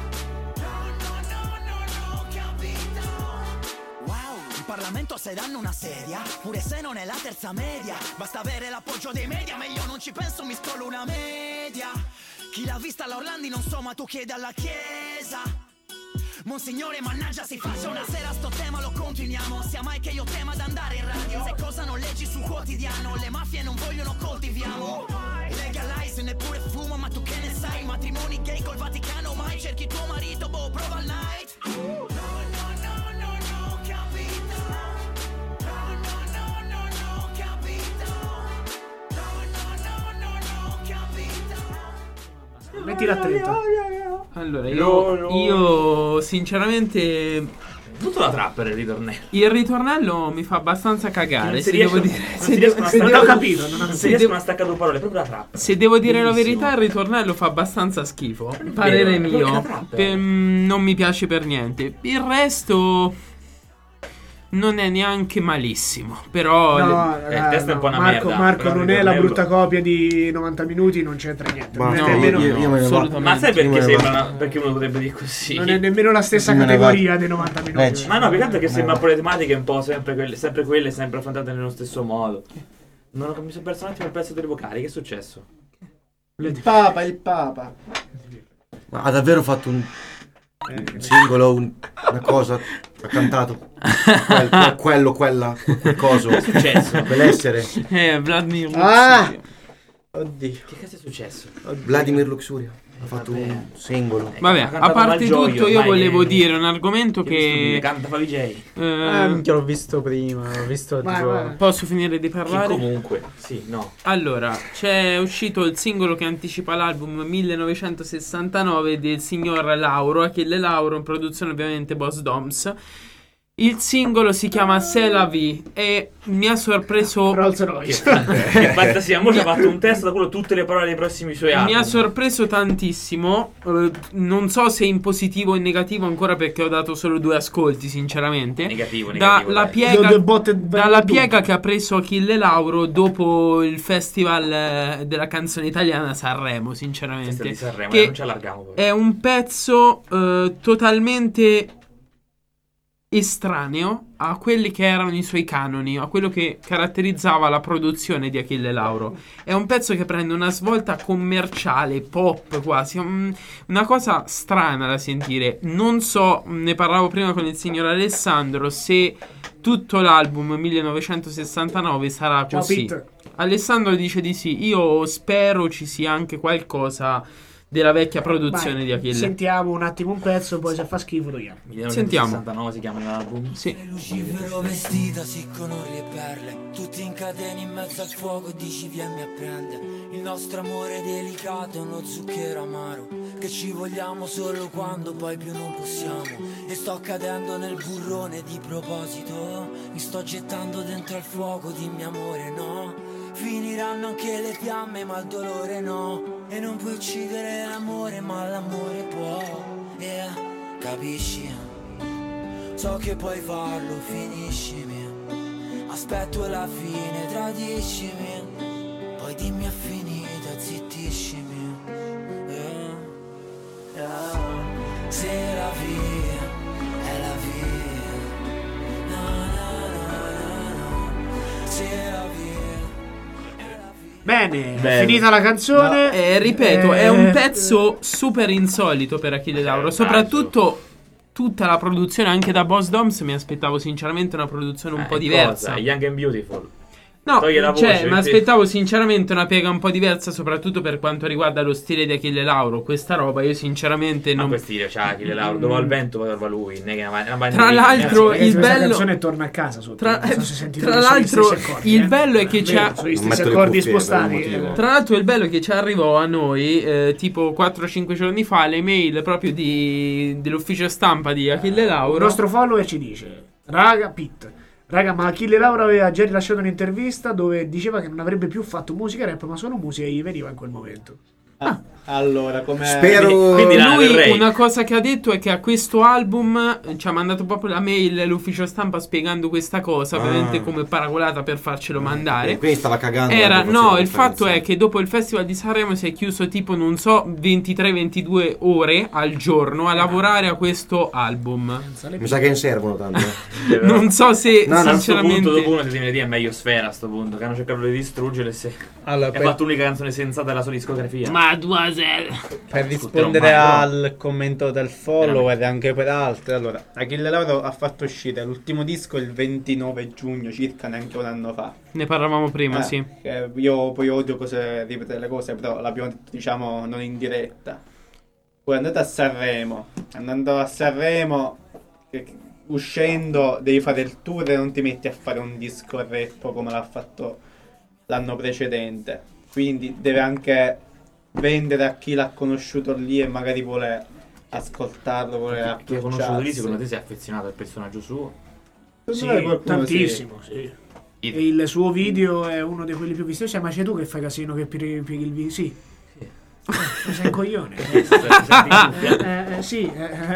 No, capita. Wow, in Parlamento se danno una sedia, pure se non è la terza media. Basta avere l'appoggio dei media, meglio non ci penso, mi scrollo una media. Chi l'ha vista alla Orlandi non so, ma tu chiedi alla chiesa. Monsignore, mannaggia, si faccia una sera sto tema, lo continuiamo. Sia mai che io tema ad andare in radio. Se cosa non leggi sul quotidiano, le mafie non vogliono, coltiviamo. Legalize, neppure fumo, ma tu che ne sai? Matrimoni gay col Vaticano, mai cerchi tuo marito, boh, prova al night. No, capita. No, capita. No, capita. Mettila attenta. Allora, io sinceramente Tutto la trapper il ritornello. il ritornello mi fa abbastanza cagare, Non se si devo riescono- dire. non Se si devo- riescono a se Non devo- ho capito, non ho capito. Non si riescono a staccare due parole, proprio la trapper. Se devo dire la Bellissimo. verità, il ritornello fa abbastanza schifo. è Parere vero, è proprio mio. la trapper. Non mi piace per niente. Il resto non è neanche malissimo. Però il testo è un po' una Marco, merda, Marco però non il è la ritornello- brutta copia di 90 minuti, non c'entra niente. Ma Non è no, nemmeno, io me ne vado. assolutamente. Ma sai Io me perché ne sembra vado. perché uno potrebbe dire così? non è nemmeno la stessa Me ne categoria vado. dei 90 minuti. Ma no, più che altro che sembra poi le tematiche un po' sempre quelle, sempre affrontate nello stesso modo. Non ho, mi sono perso un attimo il pezzo delle vocali, che è successo? Il Papa. Ma ha davvero fatto un singolo, una cosa, ha cantato quello, quella, quel coso, Che è successo? quell'essere, Vladimir Ah! Luxuria. Oddio. Che cazzo è successo? Vladimir Luxuria, ha fatto Vabbè. un singolo. Vabbè, Ha a cantato parte Malgioglio, tutto, io ormai volevo è- dire un argomento Che che canta Favij. Minchia, l'ho visto prima. L'ho visto Vai, tipo. vai. posso finire di Che parlare. comunque, sì, no. Allora, c'è uscito il singolo che anticipa l'album 1969 del signor Lauro, Achille Lauro, in produzione ovviamente Boss Doms. Il singolo si chiama C'est la vie e mi ha sorpreso. Rolls Royce. Che fantasia, mo ci ha fatto un testo da quello tutte le parole dei prossimi suoi album. Mi ha sorpreso tantissimo. Non so se in positivo o in negativo ancora, perché ho dato solo 2 ascolti, sinceramente. Negativo, Dalla dai. piega, The Botted dalla Value. piega che ha preso Achille Lauro dopo il festival della canzone italiana a Sanremo, Testa sinceramente. di Sanremo, Che non ci allarghiamo poi. è un pezzo totalmente estraneo a quelli che erano i suoi canoni, a quello che caratterizzava la produzione di Achille Lauro. È un pezzo che prende una svolta commerciale, pop quasi, una cosa strana da sentire. Non so, ne parlavo prima con il signor Alessandro, se tutto l'album 1969 sarà Ciao, così. Pete. Alessandro dice di sì. Io spero ci sia anche qualcosa della vecchia produzione Vai, di Achille. Sentiamo un attimo un pezzo, poi se fa schifo togliamo. 1969 si chiama l'album. Sì. Lucifero vestita, sì, con orli e perle. Tutti in catene in mezzo al fuoco, dici vieni a prendere. Il nostro amore delicato è uno zucchero amaro, che ci vogliamo solo quando poi più non possiamo. E sto cadendo nel burrone di proposito. Mi sto gettando dentro al fuoco, dimmi amore, no. Finiranno anche le fiamme, ma il dolore no. E non puoi uccidere l'amore, ma l'amore può. Yeah, capisci? So che puoi farlo, finiscimi. Aspetto la fine, tradiscimi. Poi dimmi è finita, zittiscimi. Se la via è la via. No, no, no, no, no. Se la via è la via. Bene, Bello. finita la canzone. Ripeto, è un pezzo super insolito per Achille Lauro. Soprattutto tutta la produzione, anche da Boss Doms, mi aspettavo sinceramente una produzione un po' diversa. Young and Beautiful. No, Togli la cioè, voce, mi perché- aspettavo sinceramente una piega un po' diversa, soprattutto per quanto riguarda lo stile di Achille Lauro. Questa roba io sinceramente Ma non... questi c'ha Achille Lauro, dove va il vento va lui, non è che è una banda Tra di- l'altro, Ragazzi, il questa bello... canzone torna a casa sotto. Tra, Non so se sentite tra che sono gli l'altro, stessi accordi, il bello è che Vero, c'ha... sono gli Non stessi metto le accordi cuffie per spostati. un motivo. Tra l'altro il bello è che ci arrivò a noi tipo 4-5 giorni fa l'email proprio dell'ufficio stampa di Achille Il Lauro. nostro follower ci dice: Raga, ma Achille Lauro aveva già rilasciato un'intervista dove diceva che non avrebbe più fatto musica rap, ma solo musica che gli veniva in quel momento. Allora, come Spero. Quindi la- Lui Ray. una cosa che ha detto è che a questo album ci ha mandato proprio la mail l'ufficio stampa spiegando questa cosa, ovviamente come paracolata per farcelo mandare. Quindi stava cagando. Era, mentre no, faceva il fatto conferenza. è che dopo il Festival di Sanremo si è chiuso tipo, non so, 23-22 ore al giorno a lavorare a questo album. Mi sa che ne servono tanto. Non so se No, no, A sto sinceramente... punto, dopo uno ti viene a dire è meglio Sfera a sto punto, che hanno cercato di distruggere se Allora, è fatto l'unica canzone sensata della sua discografia. Mademoiselle. per rispondere al commento del follower e anche per altri, allora, Achille Lauro ha fatto uscire l'ultimo disco il 29 giugno, circa neanche un anno fa. Ne parlavamo prima, sì. Che io poi odio ripetere le cose, però l'abbiamo detto, diciamo, non in diretta. Poi è andato a Sanremo. Andando a Sanremo, uscendo, devi fare il tour e non ti metti a fare un disco rap come l'ha fatto l'anno precedente. Quindi deve anche vendere a chi l'ha conosciuto lì e magari vuole ascoltarlo, vuole Chi ha conosciuto lì, secondo approcciarsi. te si è affezionato al personaggio suo? Sì, Secondo me qualcuno tantissimo, sì. E il suo video è uno di quelli più visti. Cioè, ma c'è tu che fai casino che pieghi il video? Sì. Sei un coglione. Sì.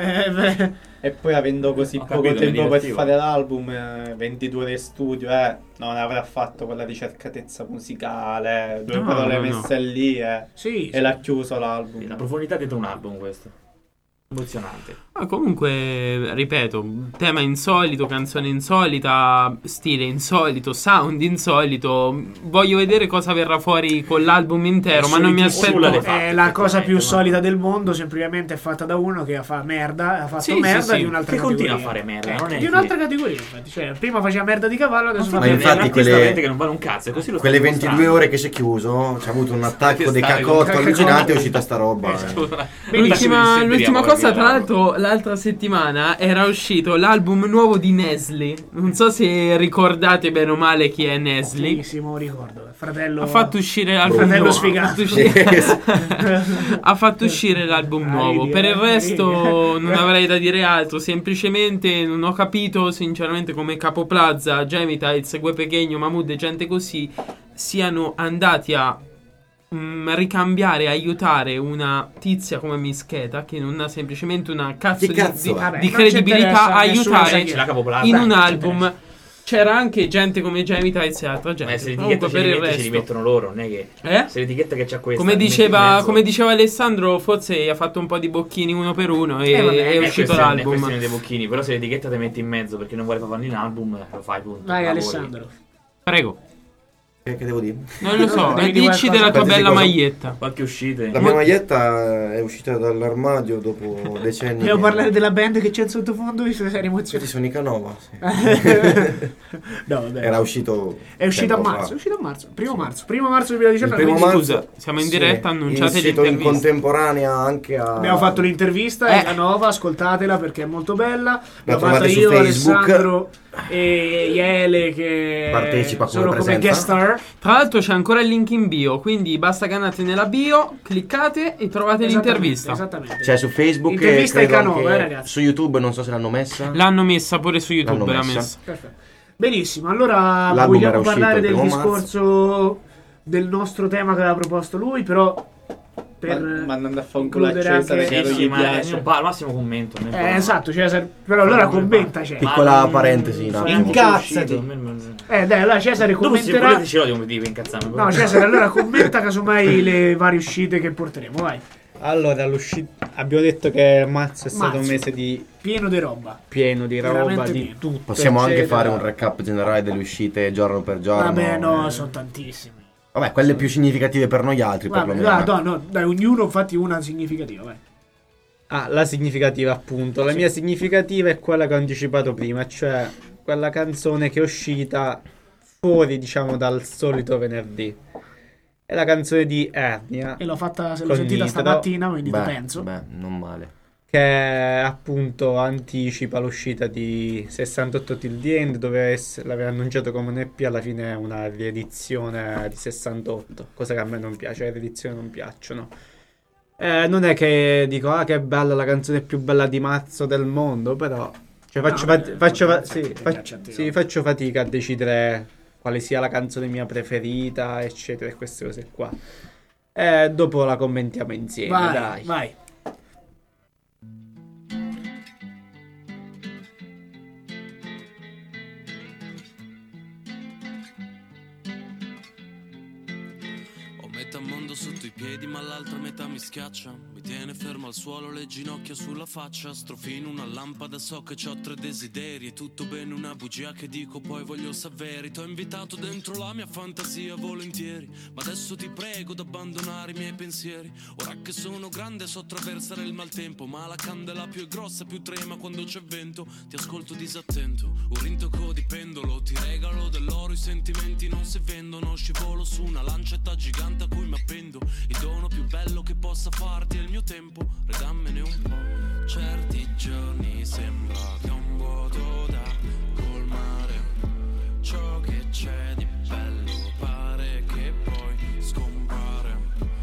E poi avendo così Ho poco capito, mi tempo per divertivo. fare l'album, 22 ore di studio, non avrà fatto quella ricercatezza musicale, due No, parole no, no. messe lì Sì, e l'ha chiuso l'album. La profondità dietro un album questo. Emozionante. Ma comunque, ripeto, tema insolito, canzone insolita, stile insolito, sound insolito. Voglio vedere cosa verrà fuori con l'album intero, ma non mi aspetto... nulla le fa. è la cosa più effettivamente, solida del mondo, semplicemente è fatta da uno che fa merda, ha fatto Sì, merda sì, sì. di un'altra Che categoria. continua a fare merda, non è di che- un'altra categoria, infatti. Cioè, prima faceva merda di cavallo, adesso fa Ma merda. infatti è un quelle- artista veramente che non vale un cazzo, è così lo sta Quelle 22 dimostrando. ore che si è chiuso, c'è avuto un attacco dei Stare con- cacotto allucinante e è uscita sta roba. L'ultima cosa, tra l'altro, l'altra settimana era uscito l'album nuovo di Nesli. Non so se ricordate bene o male chi è Nesli. Benissimo, ricordo. Fratello. Ha fatto uscire l'album Fratello nuovo. sfigato. Ha fatto uscire l'album nuovo. Per il resto non avrei da dire altro. Semplicemente non ho capito sinceramente come Capo Plaza, Gemitites, Gue Pequeño, Mahmood e gente così siano andati a ricambiare, aiutare una tizia come Mischeta che non ha semplicemente una cazzo Che di, cazzo di- è? Vabbè, di non credibilità a ci interessa, nessuno sa aiutare chi è. La Capoplaza. in un Beh, album. C'era anche gente come Gemitites e altra Ma gente. se Comunque l'etichetta per il ce li resto, mettono loro, non è che... eh? Se l'etichetta che c'ha questa... Come li metti in diceva, mezzo. come diceva Alessandro, forse ha fatto un po' di bocchini uno per uno e vabbè, è uscito È l'album. questione dei bocchini, però se l'etichetta ti metti in mezzo perché non vuole farlo in album, lo fai punto. Vai, Lavori. Alessandro. Prego. Che devo dire? Non lo so, Devi dici dire della tua qualcosa. bella Qualsiasi cosa. maglietta. Qualche uscita. La mia maglietta è uscita dall'armadio dopo decenni. Devo che- parlare della band che c'è in sottofondo, visto che sei Questi emozionato. sono i Canova. Sì. No, vabbè. Era uscito. È uscito a tempo fa. marzo, è uscito a marzo. Primo marzo 2019. Il primo quindi marzo. Scusa, siamo in diretta, annunciate in sito in l'intervista. contemporanea anche a. Abbiamo fatto l'intervista a Canova, ascoltatela perché è molto bella. L'ho fatta trovate su io, Facebook. Alessandro e Iele che Partecipa come sono come presenza. guest star. Tra l'altro c'è ancora il link in bio, quindi basta che andate nella bio, cliccate e trovate l'intervista. Esattamente. C'è su Facebook e Intervista ai credo Canova, anche ragazzi. su YouTube, non so se l'hanno messa. L'hanno messa pure su YouTube, L'hanno l'ha messa. messa. Perfetto. Benissimo, allora L'album vogliamo era uscito parlare il del primo marzo. discorso del nostro tema che aveva proposto lui, però per Ma andando a fare un culo a includere Cesare anche- che Sì, non sì, gli ma piace. al massimo commento. non è esatto, Cesare, però allora commenta Cesare. Piccola parentesi, un attimo. Incazzati. Dai, allora Cesare Dopo se commenterà. volete ce l'ho di un motivo incazzarmi. No, Cesare, allora commenta casomai le varie uscite che porteremo, vai. Allora, abbiamo detto che marzo è stato un Marzo. mese di Pieno di roba. pieno di roba, Veramente di pieno. tutto. Possiamo anche eccetera. fare un recap generale delle uscite giorno per giorno. Vabbè, no, sono tantissimi. Vabbè, quelle più significative per noi altri, Vabbè, perlomeno. dai, ognuno infatti una significativa, vai. La significativa, appunto. La mia significativa è quella che ho anticipato prima, cioè quella canzone che è uscita fuori, diciamo, dal solito venerdì. È la canzone di Ernia. E l'ho sentita Nitro, stamattina, quindi te penso. Beh, non male. che appunto anticipa l'uscita di 68 Till the End, dove l'aveva annunciato come un EP, alla fine è una riedizione di 68, cosa che a me non piace, le riedizioni non piacciono. Non è che dico che bella, la canzone più bella di marzo del mondo, però cioè, faccio fatica a decidere quale sia la canzone mia preferita, eccetera, e queste cose qua. Dopo la commentiamo insieme, vai. Metà mondo sotto i piedi ma l'altra metà mi schiaccia. Mi tiene fermo al suolo, le ginocchia sulla faccia. Strofino una lampada, so che c'ho 3 desideri. È tutto bene una bugia che dico poi voglio sapere. T'ho invitato dentro la mia fantasia volentieri, ma adesso ti prego d'abbandonare i miei pensieri. Ora che sono grande so attraversare il maltempo, ma la candela più è grossa più trema quando c'è vento. Ti ascolto disattento, un rintocco di pendolo. Ti regalo dell'oro, i sentimenti non si vendono. Scivolo su una lancetta gigante a cui mi appendo. Il dono più bello che possa farti è il mio tempo, redammene un po'. Certi giorni sembra che ho un vuoto da colmare. Ciò che c'è di bello pare che poi scompare.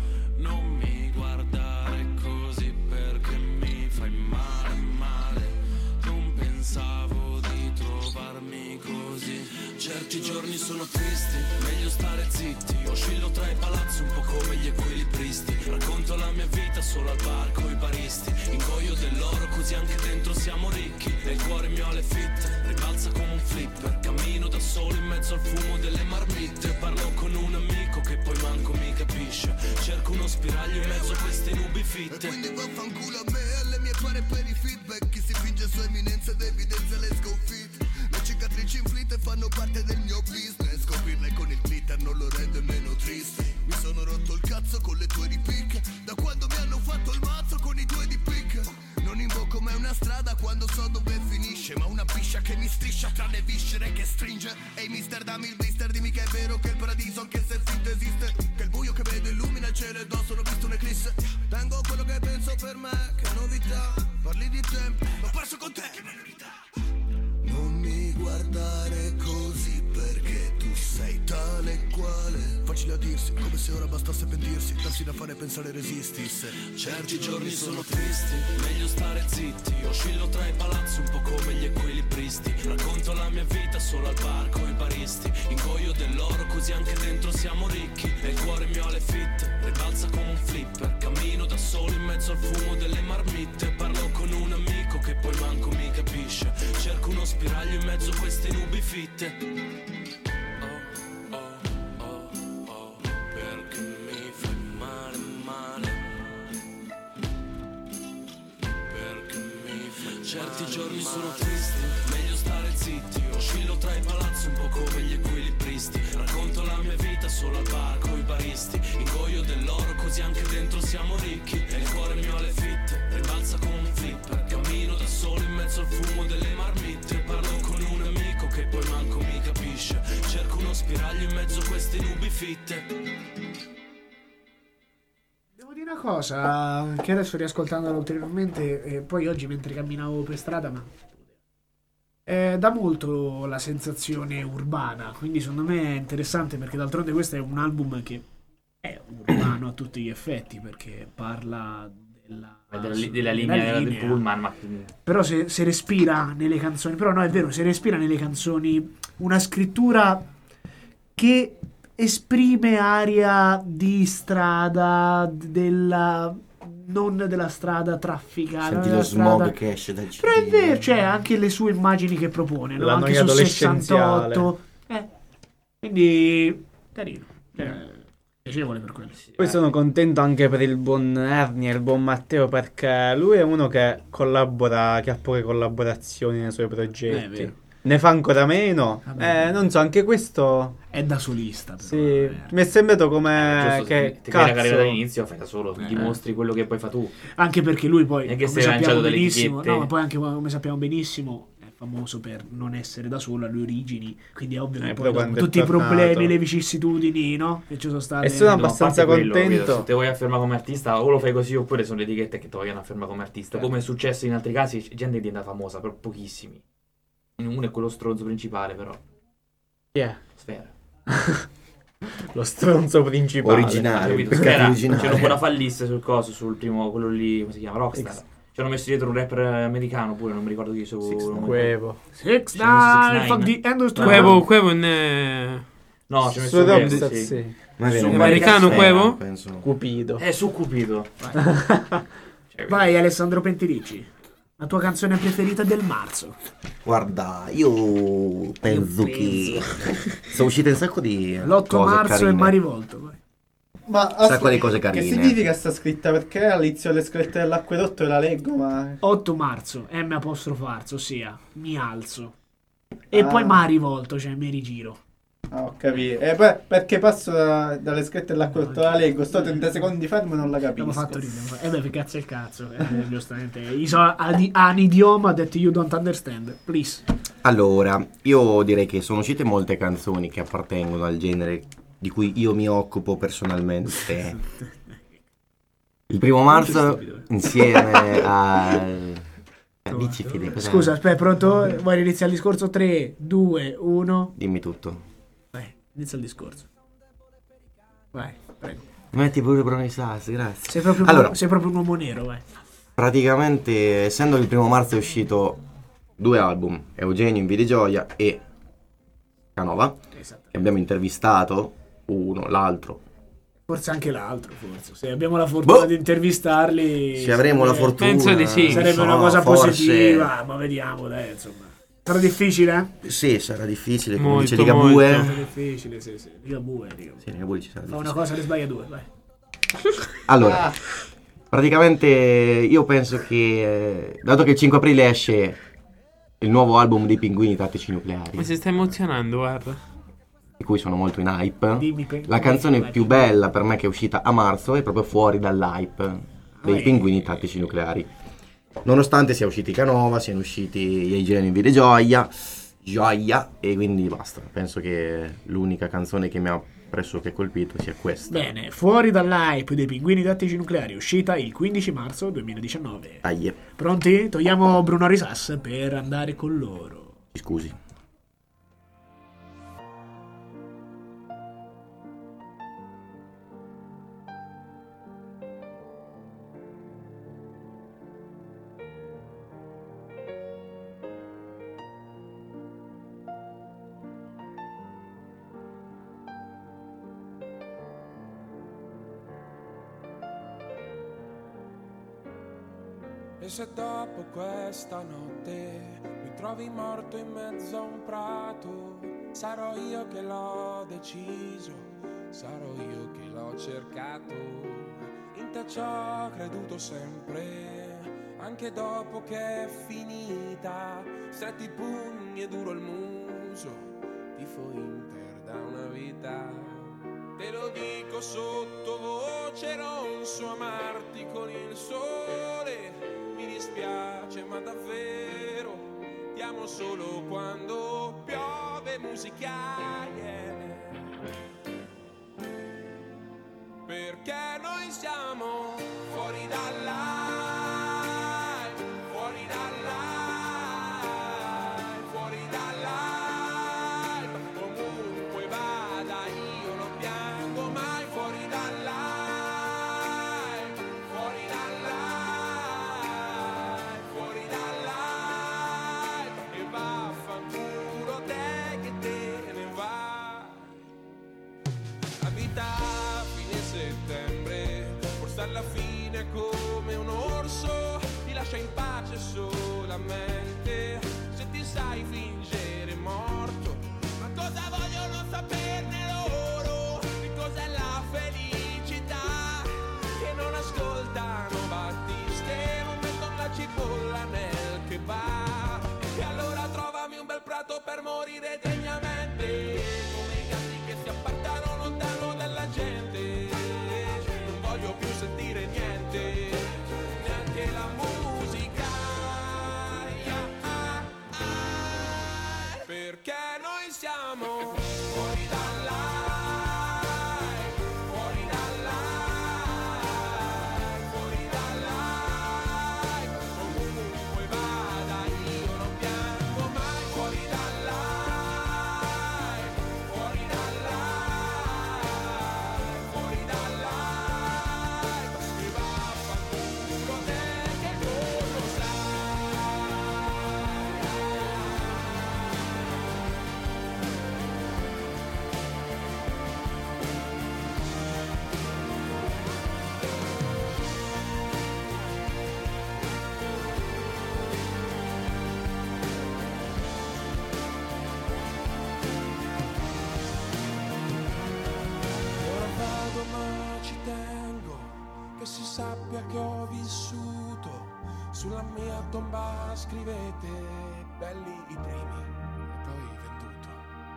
Non mi guardare così perché mi fai male, male. Non pensavo di trovarmi così. Certi giorni sono tristi, meglio stare zitti. Oscillo tra i palazzi un po' come gli equilibristi. Racconto la mia vita solo al bar coi baristi. Ingoio dell'oro così anche dentro siamo ricchi. E il cuore mio ha le fitte, ribalza come un flipper. Cammino da solo in mezzo al fumo delle marmitte. Parlo con un amico che poi manco mi capisce. Cerco uno spiraglio in mezzo a queste nubi fitte. E quindi vaffanculo a me e alle mie pare per i feedback. Chi si finge sua eminenza ed evidenzia le sconfitte. Le cicatrici inflitte fanno parte del mio business. Scoprirle con il glitter non lo rende meno triste. Mi sono rotto il cazzo con le tue ripicche, da quando mi hanno fatto il mazzo con i tuoi di pick. Non invoco mai una strada quando so dove finisce, ma una piscia che mi striscia tra le viscere che stringe. Ehi mister, dammi il blister, dimmi che è vero che il paradiso anche se finto esiste. Che il buio che vedo illumina il cielo e addosso ho visto un'eclisse. Tengo quello che penso per me, che novità. Parli di tempo, l'ho perso con te, che verità. Non mi guardare così perché tu sei tale quale. Facile a dirsi, come se ora bastasse pentirsi, darsi da fare e pensare resistisse. Certi giorni sono tristi, meglio stare zitti. Oscillo tra i palazzi un po' come gli equilibristi. Racconto la mia vita solo al bar coi baristi. Ingoio dell'oro così anche dentro siamo ricchi. E il cuore mio ha le fitte, ribalza come un flipper. Cammino da solo in mezzo al fumo delle marmitte. Parlo con un amico che poi manco mi capisce. Cerco uno spiraglio in mezzo a queste nubi fitte. Certi giorni sono tristi, meglio stare zitti. Oscillo tra i palazzi un po' come gli equilibristi. Racconto la mia vita solo al bar coi baristi. Ingoio dell'oro così anche dentro siamo ricchi. E il cuore mio ha le fitte, ribalza come un flipper. Cammino da solo in mezzo al fumo delle marmitte. Parlo con un amico che poi manco mi capisce. Cerco uno spiraglio in mezzo a queste nubi fitte. Una cosa che adesso riascoltandola ulteriormente e poi oggi mentre camminavo per strada dà molto la sensazione urbana, quindi secondo me è interessante perché d'altronde questo è un album che è urbano a tutti gli effetti perché parla della linea del pullman, ma però se respira nelle canzoni, però no è vero, se respira nelle canzoni una scrittura che esprime aria di strada, non della strada trafficata. Senti lo smog che esce dal cielo. Però è vero, cioè anche le sue immagini che propone, no? Anche su 68. Quindi carino. Piacevole per quello. Poi sono contento anche per il buon Ernia e il buon Matteo, perché lui è uno che collabora, che ha poche collaborazioni nei suoi progetti. ne fa ancora meno. Non so, anche questo è da solista. Però, sì, mi è sembrato come giusto, che ti crei la cazzo. carriera dall'inizio, fai da solo, dimostri quello che poi fa tu. Anche perché lui poi, Non è che come sei sappiamo lanciato dalle benissimo, etichette. no, ma poi anche come sappiamo benissimo, è famoso per non essere da solo alle origini, quindi è ovvio che poi però dopo quando è tutti i tornato- problemi, le vicissitudini, no? Che ci sono state. E sono No, abbastanza a parte quello, contento. Guido, se te vuoi affermare come artista, o lo fai così oppure sono le etichette che ti vogliono affermare come artista. Come è successo in altri casi, gente è diventata famosa per pochissimi. Uno è quello stronzo principale, però. Chi è? Sfera. Lo stronzo principale. Originale. Capito? Peccato Sfera, originale. c'era un po' una fallisse sul coso, sul primo, quello lì, come si chiama? Rockstar. X. Ci hanno messo dietro un rapper americano pure, non mi ricordo chi su. Quevo. 6ix9ine, fuck the industry. Quevo ne... No, ci ho messo Su un rapper, Rockstar, sì. sì. Magari Su ne americano, vale- Quevo? penso. Cupido. Su Cupido. Cioè, Vai Alessandro Pentiricci, la tua canzone preferita del marzo. Guarda, io penso che sono uscite un sacco di L'8 cose marzo carine. e Marivolto. Vai. Ma sacco di cose che carine. significa sta scritta? Perché all'inizio le scritte dell'acquedotto e la leggo, ma 8 marzo, M apostrofarzo, ossia mi alzo. E poi Marivolto, cioè mi rigiro. ho capito. E poi perché passo dalle scritte dell'acquedotto e la leggo, sto 30 secondi fermo e non la capisco. Abbiamo fatto ridere. Beh, che cazzo è il cazzo. Giustamente. An idioma that you don't understand. Please. Allora, io direi che sono uscite molte canzoni che appartengono al genere di cui io mi occupo personalmente. Il 1 marzo, insieme a... dici Fede, cosa- Scusa, aspetta, pronto? Vuoi iniziare il discorso? 3, 2, 1. Dimmi tutto. Vai, inizia il discorso. Vai, prego. Metti pure Bruno Sass, grazie. Sei proprio, Allora, sei proprio un uomo nero, vai. praticamente, essendo che il 1 marzo è uscito 2 album, Eugenio in Videogioia e Canova, che abbiamo intervistato, uno, l'altro. Forse anche l'altro, forse. Se abbiamo la fortuna Boh. di intervistarli. Se avremo la fortuna, penso di sì. Sarebbe non una so, cosa forse- positiva, ma vediamo, dai, insomma. Sarà difficile, Sì, sarà difficile, come Molto, dice Ligabue. molto. Sarà difficile, sì, sì. Ligabue. Sì, Ligabue ci sarà Fa una difficile. cosa, ne sbaglia due, vai. Allora, praticamente io penso che, dato che il 5 aprile esce il nuovo album dei Pinguini Tattici Nucleari, Ma si sta emozionando, guarda. di cui sono molto in hype, Dimmi, la canzone più bella per me che è uscita a marzo è proprio Fuori dall'hype dei Pinguini Tattici Nucleari. Nonostante sia usciti Canova, siano usciti Eugenio in Videogioia, e quindi basta. Penso che l'unica canzone che mi ha pressoché colpito sia questa. Bene, Fuori dall'hype dei Pinguini Tattici Nucleari, uscita il 15 marzo 2019. Dai, Pronti? Togliamo Bruno Risas per andare con loro. scusi. E se dopo questa notte mi trovi morto in mezzo a un prato, sarò io che l'ho deciso, sarò io che l'ho cercato. In te ci ho creduto sempre, anche dopo che è finita. Stretti i pugni e duro il muso, tifo Inter da una vita. Te lo dico sottovoce, non so amarti con il sole. Mi dispiace ma davvero ti amo solo quando piove musicaie. Perché noi siamo fuori dall'hype, fuori dall'hype, fuori dall'hype. Comunque vada io non piango mai, fuori dall'hype, fuori dall'hype, fuori dall'hype. E vaffanculo te che te ne vai. La vita a fine settembre, forse alla fine come un orso, ti lascia in pace solamente se ti sai fingere morto. Ma cosa vogliono saperne loro di cos'è la felicità? Che non ascoltano Battiste, non mettono la cipolla nel kebab. E allora trovami un bel prato fatto per morire degnamente, come i gatti che si appartano lontano dalla gente. Non voglio più sentire niente, neanche la musica, perché noi siamo fuori dalla, fuori dalla, fuori dalla, ovunque vada io non piango mai, fuori dalla, fuori dalla, fuori dalla, e vaffanculo te che cosa sai. Ora vado ma ci tengo che si sappia che ho vissuto. Sulla mia tomba scrivete belli i primi e poi venduto.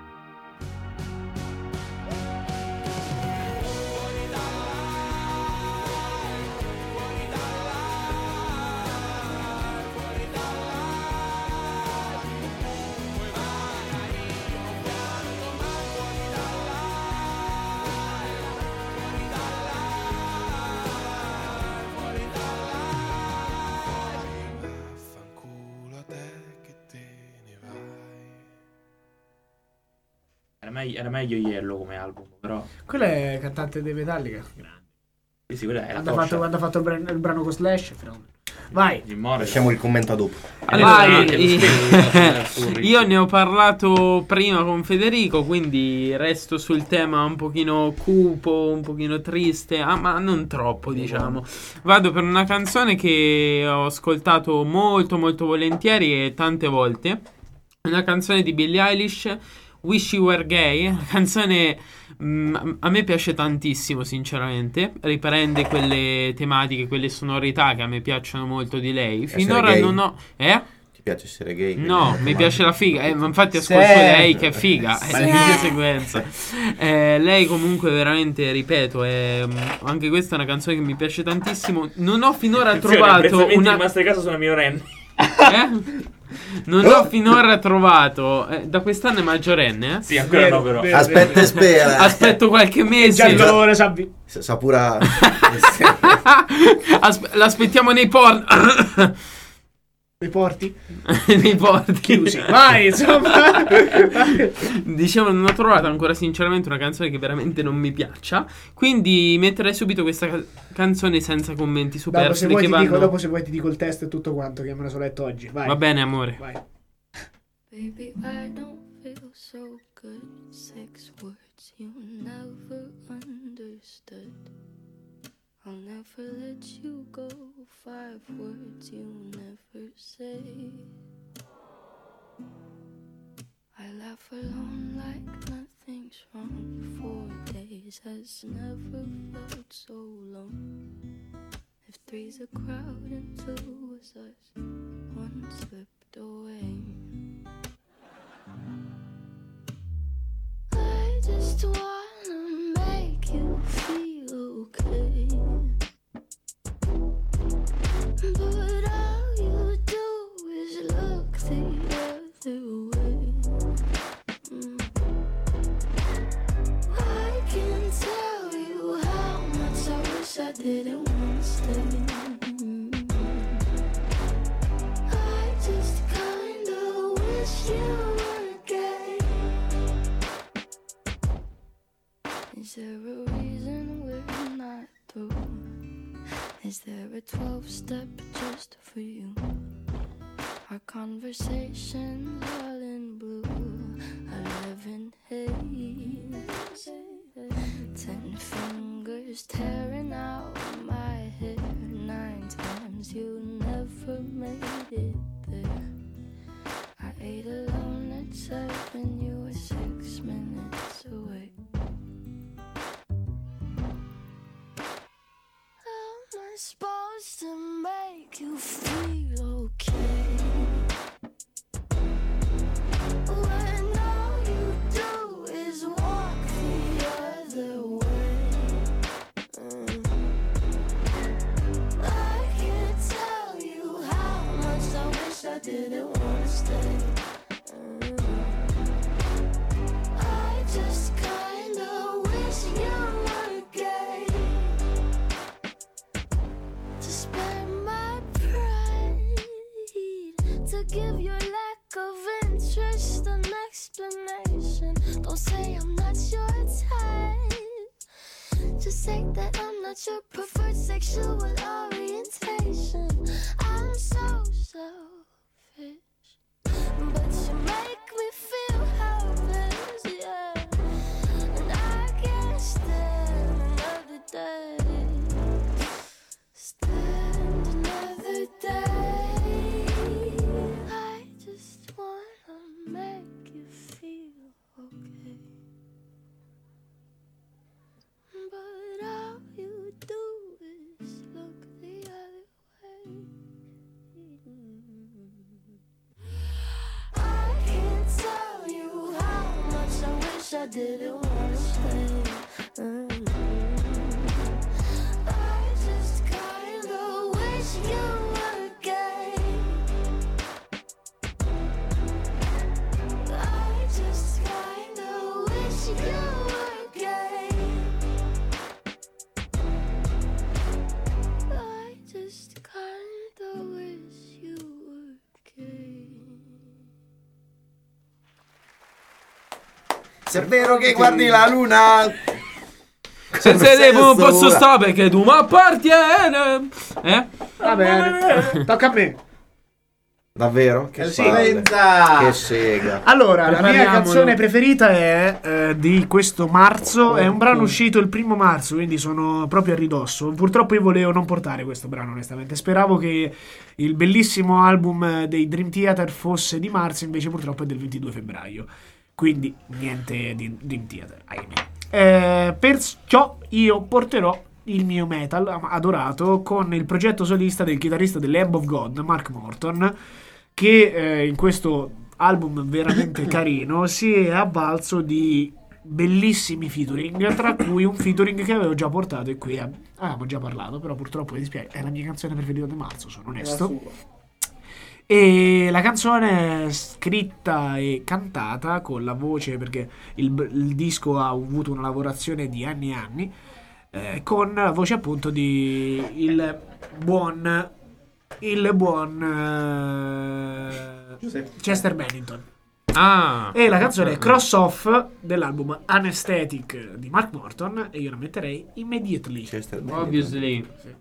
Fuori dalla, fuori dalla, fuori dalla, ovunque vada io non piango mai, fuori dalla, fuori dalla, fuori dalla, vaffanculo a te che te ne vai. Era meglio Yellow come album, però. Quello è cantante dei Metallica. Sì, quella è la Quando ha fatto il brano con Slash, fenomeno. Vai. Lasciamo il commento a dopo. Allora, io ne ho parlato prima con Federico, quindi resto sul tema un pochino cupo, un pochino triste, ma non troppo, diciamo. Vado per una canzone che ho ascoltato molto molto volentieri e tante volte. Una canzone di Billie Eilish, Wish You Were Gay, una canzone a me piace tantissimo, sinceramente. Riprende quelle tematiche, quelle sonorità che a me piacciono molto di lei. Finora non ho... Ti piace essere gay? No, mi piace la figa. Ma infatti ascolto lei che è figa. Di conseguenza. Lei comunque veramente, ripeto, anche questa è una canzone che mi piace tantissimo. Non ho finora trovato una... in master caso sono minorenni. Non ho finora trovato. Da quest'anno è maggiorenne? Sì, ancora no, però. Aspetta e spera. Aspetto qualche mese. Sa pure. L'aspettiamo nei porn. Nei porti? Nei porti chiusi. Vai, insomma. Diciamo, non ho trovato ancora sinceramente una canzone che veramente non mi piaccia. Quindi metterei subito questa canzone senza commenti superflui che vanno. Dopo se vuoi ti dico il testo e tutto quanto, che me lo so letto oggi. Vai. Va bene, amore. Vai. Baby, I don't feel so good. 6 words you never understood. I'll never let you go. 5 words you never say. I laugh alone like nothing's wrong. 4 days has never felt so long. If 3's a crowd and 2 was us, 1 slipped away. I just wanna make you feel okay, but all you do is look the other way. I can tell you how much I wish I didn't want to stay. I just kinda wish you were gay. Is there a reason we're not through? Is there a 12-step just for you? Our conversations all in blue, 11 haze, 10 fingers tearing out my hair. 9 times you never made it there. I ate alone at 7, you were 6 minutes away. How am I supposed to make you feel okay? didn't wanna stay. I just kinda wish you were gay to spare my pride, to give your lack of interest an explanation. Don't say I'm not your type, just say that I'm not your preferred sexual orientation. I'm so selfish, but you make me feel helpless, yeah. And I can't stand another day, stand another day. I just wanna make you feel okay, but all you do is look the other way. I can't tell you how much I wish I didn't wanna stay. I just kinda wish you were gay. I just kinda wish you were gay. I just kinda wish you were gay. Se è vero che guardi la luna. Se non posso stare perché tu mi appartiene. Va bene, tocca a me. Davvero? Che Sì. palle. Che sega. Allora, la mia Prepariamolo. canzone preferita è di questo marzo. È un brano uscito il 1 marzo, quindi sono proprio a ridosso. Purtroppo io volevo non portare questo brano, onestamente. Speravo che il bellissimo album dei Dream Theater fosse di marzo, invece purtroppo è del 22 febbraio. Quindi niente di Dream Theater, ahimè. Perciò io porterò il mio metal adorato con il progetto solista del chitarrista delle Lamb of God, Mark Morton, che in questo album veramente carino si è avvalso di bellissimi featuring, tra cui un featuring che avevo già portato e qui avevamo già parlato, però purtroppo mi dispiace, è la mia canzone preferita di marzo, sono onesto. E la canzone è scritta e cantata con la voce, perché il disco ha avuto una lavorazione di anni e anni, con la voce appunto di il buon Chester Bennington. E la canzone è Cross Off dell'album Anesthetic di Mark Morton, e io la metterei Immediately. Obviously. Sì.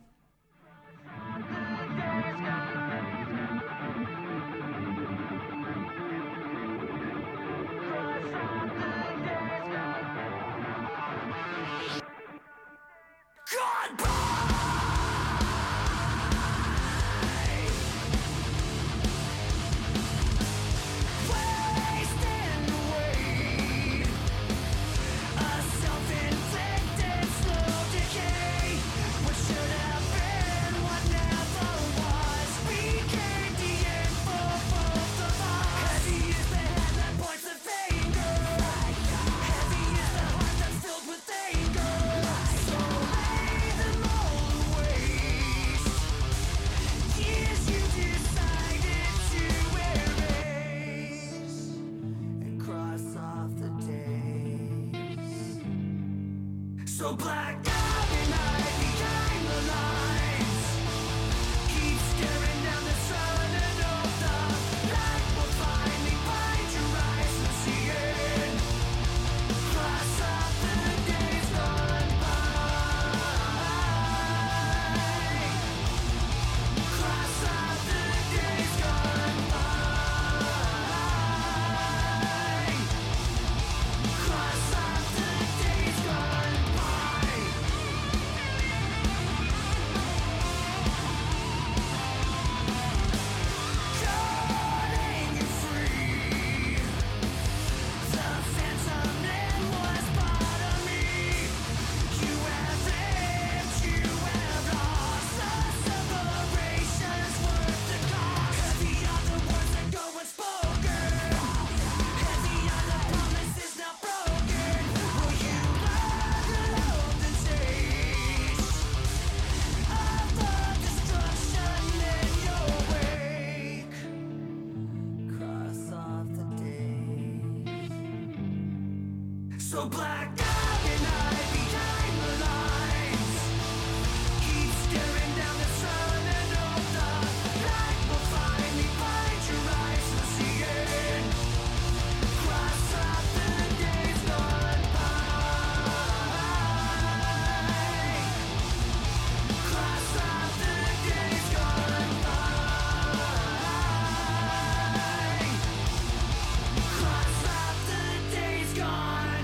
So blacked out and I behind the lines. Keep staring down the sun and hope the light will finally find your eyes and see it. Cross off the days gone by. Cross off the days gone by. Cross off the days gone by. So black out and I behind the lines. Keep staring down the sun and hope the light will finally find your eyes to see it. Cross off the days gone by. Cross off the days gone by. Cross off the days gone.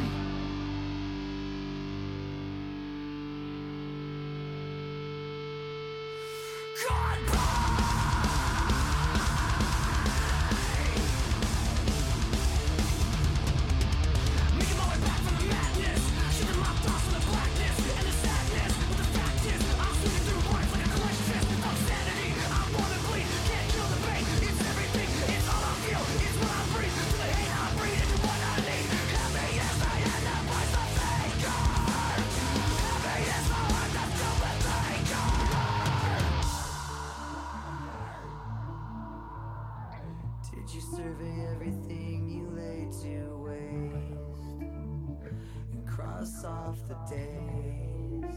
Did you survey everything you laid to waste and cross off the days?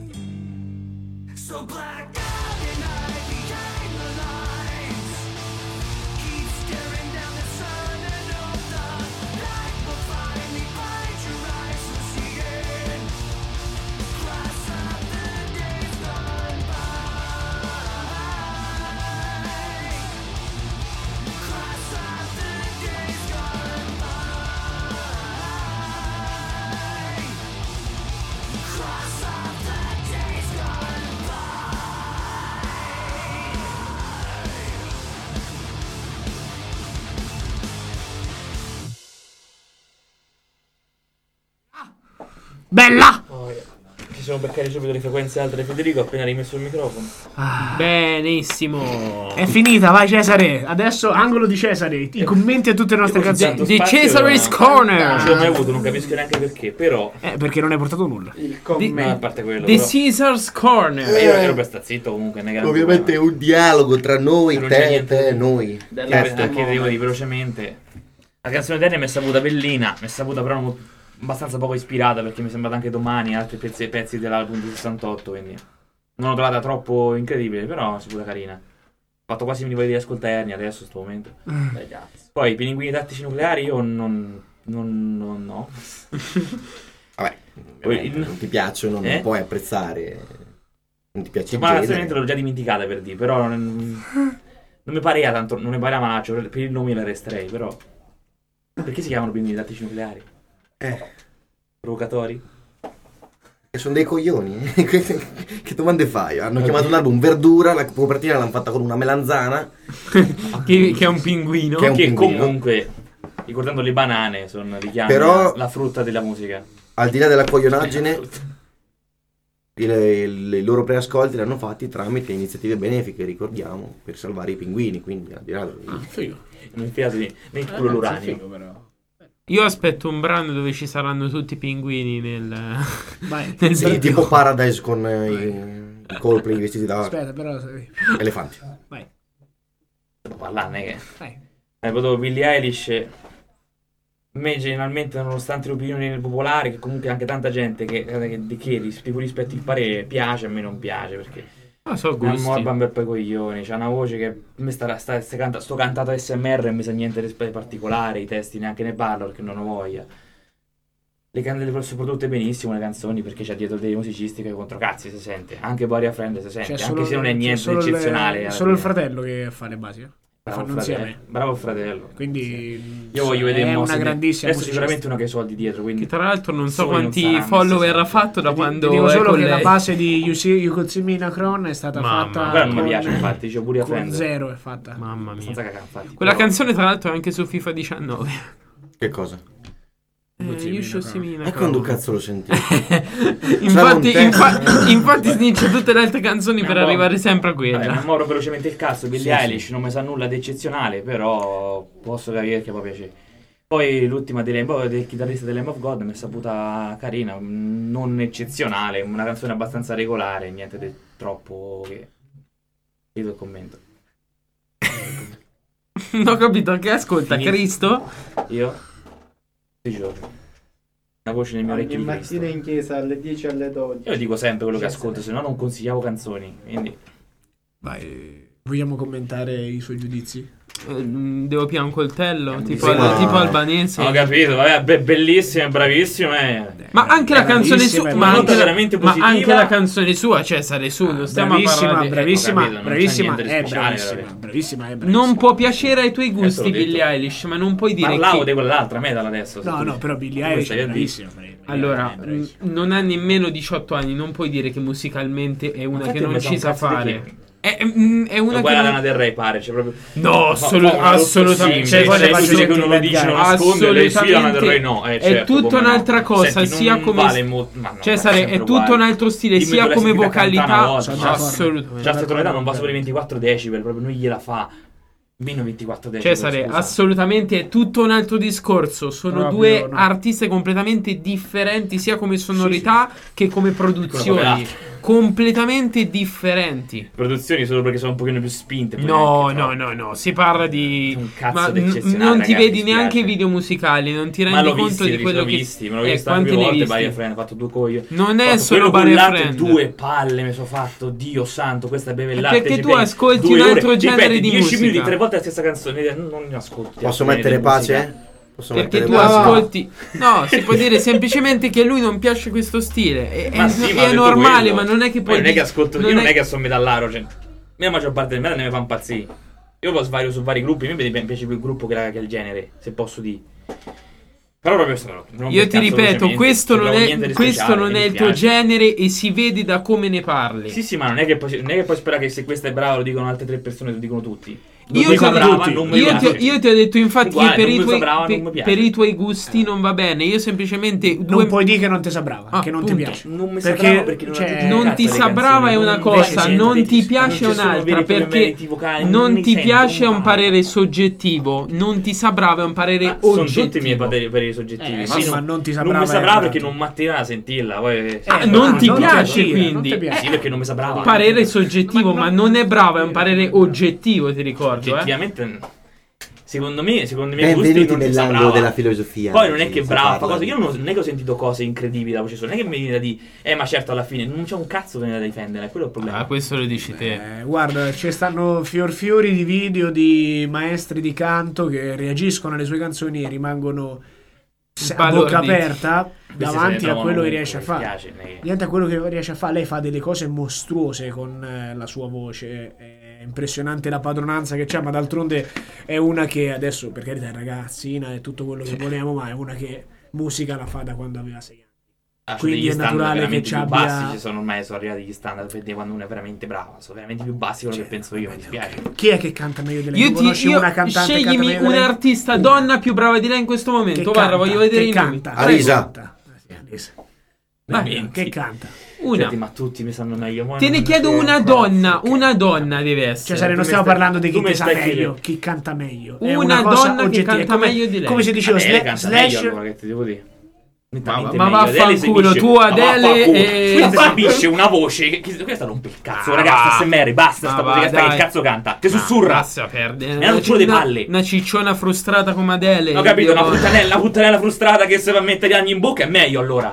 So black out and I behind the lines. Keep staring down the sun and hope the light will finally find your eyes to see it. Cross off the days gone by. Cross off the days gone by. Cross off the days gone Bella! Ci siamo beccati subito le frequenze alte di Federico appena rimesso il microfono. Benissimo. È finita, vai Cesare. Adesso angolo di Cesare. I commenti a tutte le nostre canzoni. Di Cesare's Corner. Non ce l'ho mai avuto, non capisco neanche perché, però... Perché non hai portato nulla. No, a parte quello, The però... Caesar's Corner. Io ero per sta zitto comunque. Ovviamente è un dialogo tra noi, Non c'è te, niente. noi. Anche devo dire velocemente. La canzone Eternia mi è saputa bellina, mi è saputa però abbastanza poco ispirata perché mi è sembrata anche Domani altri pezzi dell'album di 68, quindi non l'ho trovata troppo incredibile, però è saputa carina. Ho fatto quasi mi voglia di ascoltare Ernia adesso in questo momento. Dai, cazzo. Poi i pinguini tattici nucleari io no. Vabbè, non ti piacciono, non puoi apprezzare. Non ti piace il Ma la genere. canzone l'ho già dimenticata per dire, però non mi pareva tanto, non mi pareva malaccio, per il nome la resterei, però. Perché si chiamano pinguini tattici nucleari? Provocatori? Che sono dei coglioni. Che domande fai? Hanno chiamato l'album Verdura, la copertina l'hanno fatta con una melanzana. che è un pinguino. Che comunque, ricordando le banane, sono richiami Però- la frutta della musica. Al di là della coglionaggine, i loro preascolti li hanno fatti tramite iniziative benefiche, ricordiamo, per salvare i pinguini. Quindi al di là Non infilato nel culo l'uranio. Io aspetto un brano dove ci saranno tutti i pinguini nel Sì, video. tipo Paradise con i Coldplay vestiti da Aspetta, però. elefanti. Vai. Parlarne che. Vai. Proprio Billie Eilish. A me generalmente, nonostante le opinioni popolari, che comunque anche tanta gente che tipo rispetto il parere piace, a me non piace perché so è un gusti. morba un bel po' i coglioni. C'ha una voce che me sto cantato SMR e mi sa niente di particolare, i testi neanche ne parlo perché non ho voglia. Le sono produtte benissimo le canzoni perché c'è dietro dei musicisti che contro cazzi si sente, anche Boria Friend si sente, anche se non è niente di eccezionale. alla Solo il fine. fratello che fa le basi. Bravo fratello. Quindi Io voglio vedere è mosse una di- grandissima adesso sicuramente uno che ha i soldi dietro, quindi Che tra l'altro non so Solo non quanti saranno follower ha necessari. fatto da quando Ti dico è solo con che la lei. base di You Could See Me in a Crown è stata fatta quella non mi con- piace, infatti, dicevo pure a con Friend. zero è fatta. Mamma mia. Senza cacà, infatti. Quella Però- canzone tra l'altro è anche su FIFA 19. Che cosa? You Should See Me in a E quando Crown. cazzo lo senti? infatti snicia tutte le altre canzoni per arrivare sempre a quella. Vabbè, moro velocemente il cazzo. Billie Sì, Eilish non mi sa nulla di eccezionale, però posso capire che può piacere. Poi l'ultima del chitarrista dell'Lamb of God mi è saputa carina, non eccezionale, una canzone abbastanza regolare, niente di troppo che... Vedo il commento. Non ho capito che ascolta Finito. Cristo. Io? Ti giuro. La voce nel mio Ogni orecchio di mattina Cristo. in chiesa alle 10 e alle 12. Io dico sempre quello che Sì, ascolto, sì. se no non consigliavo canzoni. Quindi Vai, vogliamo commentare i suoi giudizi? Devo pigliare un coltello, tipo, sì, ma- tipo albanese. ho capito, vabbè, bellissime, bravissime. Ma anche la canzone sua, bellissima, ma una anche nota la, veramente ma positiva. anche la canzone sua, Cesare, su, non stiamo a parlare bravissima, ho capito, non c'è bravissima, niente di è speciale, bravissima, veramente. bravissima, è bravissima. Non può piacere ai tuoi te gusti l'ho detto. Billie Eilish, ma non puoi dire Parlavo che... di quell'altra metal adesso. se No, tu- no, però Billie questa Eilish è io dico. bravissima. Allora, bravissima. non ha nemmeno 18 anni, non puoi dire che musicalmente è una Infatti che non mi sa ci un sa cazzo di fare. chi. È una È che uguale a Lana non... Del Rey, pare. C'è proprio... No, Sì, assolutamente. cioè, Poi le c'è faccio inutile che sentire uno lo dice, non nasconde, lei sì, Lana Del Rey no. È certo, tutta come no. un'altra cosa, Senti, sia non come vale ma no, Cesare, è sempre tutto uguale. un altro stile, Dimmi sia quella come sentita cantare una vocalità, volta, sono d'accordo. assolutamente. Già sta tonalità non va sopra i 24 decibel, proprio lui gliela fa. Meno 24 decibel. Cesare, scusa. assolutamente è tutto un altro discorso. Sono Proprio due no. artiste completamente differenti, sia come sonorità che come produzioni. Quello Completamente differenti. Produzioni solo perché sono un pochino più spinte. poi No, neanche no, troppo. no. Si parla di. Un cazzo Ma d'eccezionale, non ti ragazzi, vedi mi neanche i spiace. video musicali, non ti Ma rendi l'ho conto visti, di quello l'ho che. visti, me l'ho visto quanti più ne hai volte, visti? Barry Friend, ho fatto due coglioni. Non è Fatto solo quello Barry bollato, Friend. 2 palle mi sono fatto, Dio santo, questa bevellata. Perché tu ascolti un altro genere di 10 musica. minuti, 3 volte la stessa canzone, non ne ascolti. Posso altre mettere di pace? musica. Posso Perché mettere tu pace? ascolti. No, si può dire semplicemente che a lui non piace questo stile. Ma sì, ma ho È detto normale, quello. ma non è che Ma poi. non è che ascolto, io non è che sono metallaro, cioè. La maggior parte del metal ne mi fa impazzire. Io poi svario su vari gruppi, a me mi piace più il gruppo che il genere, se posso dire. Però proprio non Io per ti cazzo ripeto, velocemente, questo non trovo niente è, di questo speciale, non mi è il tuo dispiace. genere e si vede da come ne parli. Sì, ma non è che puoi sperare che se questa è brava lo dicono altre 3 persone, lo dicono tutti. Io Non mi ti, fa ho brava, detto, non mi io, piace. io ti ho detto infatti Uguale, che per non i, mi tuoi, sa brava, non mi piace. per i tuoi gusti non va bene. Io semplicemente Non puoi dire che non ti sa brava, Ah, che non ti punto. piace. Non mi sa brava perché non cioè, aggiunge non cazzo ti alle sa canzoni, brava è una non cosa, invece non senti, ti piace non ci sono un'altra veri perché meriti vocali, non ti sento, piace è non un va. parere soggettivo, non ti sa brava è un parere Sono tutti i miei oggettivo. pareri soggettivi. sì, ma non ti sa non brava mi sa è brava bravo. perché non mattina a sentirla. Poi, non ti non ti piace attira, non quindi? ti piace. sì, perché non mi sa brava. Parere soggettivo, ma non è brava, è un parere oggettivo, ti ricordo, Oggettivamente, secondo me, gusti Benvenuti non si sa nell'angolo brava. della filosofia. Poi non è che Si brava, fa parla cose. di- Io non è che ho sentito cose incredibili da voce sua. Non è che mi viene da dire, ma certo alla fine non c'è un cazzo da difendere. Quello è il problema. Ah, questo lo dici te. Guarda, ci stanno fiori di video di maestri di canto che reagiscono alle sue canzoni e rimangono a Balorditi. bocca aperta Questi davanti se ne a quello trovano che riesce a ovunque, mi fare. spiace, ne- Niente a quello che riesce a fare, lei fa delle cose mostruose con la sua voce. È impressionante la padronanza che c'ha, ma d'altronde è una che adesso, per carità, è ragazzina, è tutto quello che vogliamo, ma è una che musica la fa da quando aveva 6 anni. Quindi degli è standard naturale che veramente ci più abbia- bassi ci sono ormai sono arrivati gli standard per dire quando uno è veramente bravo, sono veramente più bassi quello che penso io, mi dispiace. Chi è che canta meglio di lei? Io Tu conosci una cantante che canta sceglimi meglio di lei? un'artista donna più brava di lei in questo momento. Che Guarda, canta, voglio vedere che i nomi. canta. Arisa. Canta. Sì, Arisa. Vai, Che canta? Una. Senti, ma tutti mi sanno meglio. ma Te ne non chiedo so, una cazzo, donna deve essere. Cioè, non tu stiamo mi stai- parlando di tu chi mi ti sa stai meglio, chiedendo. chi canta meglio. È Una cosa donna che oggettiva. canta Come- meglio di lei. Come si diceva, Adele canta meglio Slash. allora, che ti devo dire. Nettamente Ma meglio. Adele vaffanculo, esibisce- tu, ma Adele, vaffanculo. e- Questa esibisce una voce questa rompe il cazzo, Ah, ragazza, va. se Mary, basta Ma sta va, musica, sta che dai. cazzo canta? Te Ma sussurra. lascia perdere. È una rottura di palle. Una cicciona frustrata come Adele. Ho capito, Dio, una puttanella frustrata che se va a mettere gli anni in bocca è meglio allora.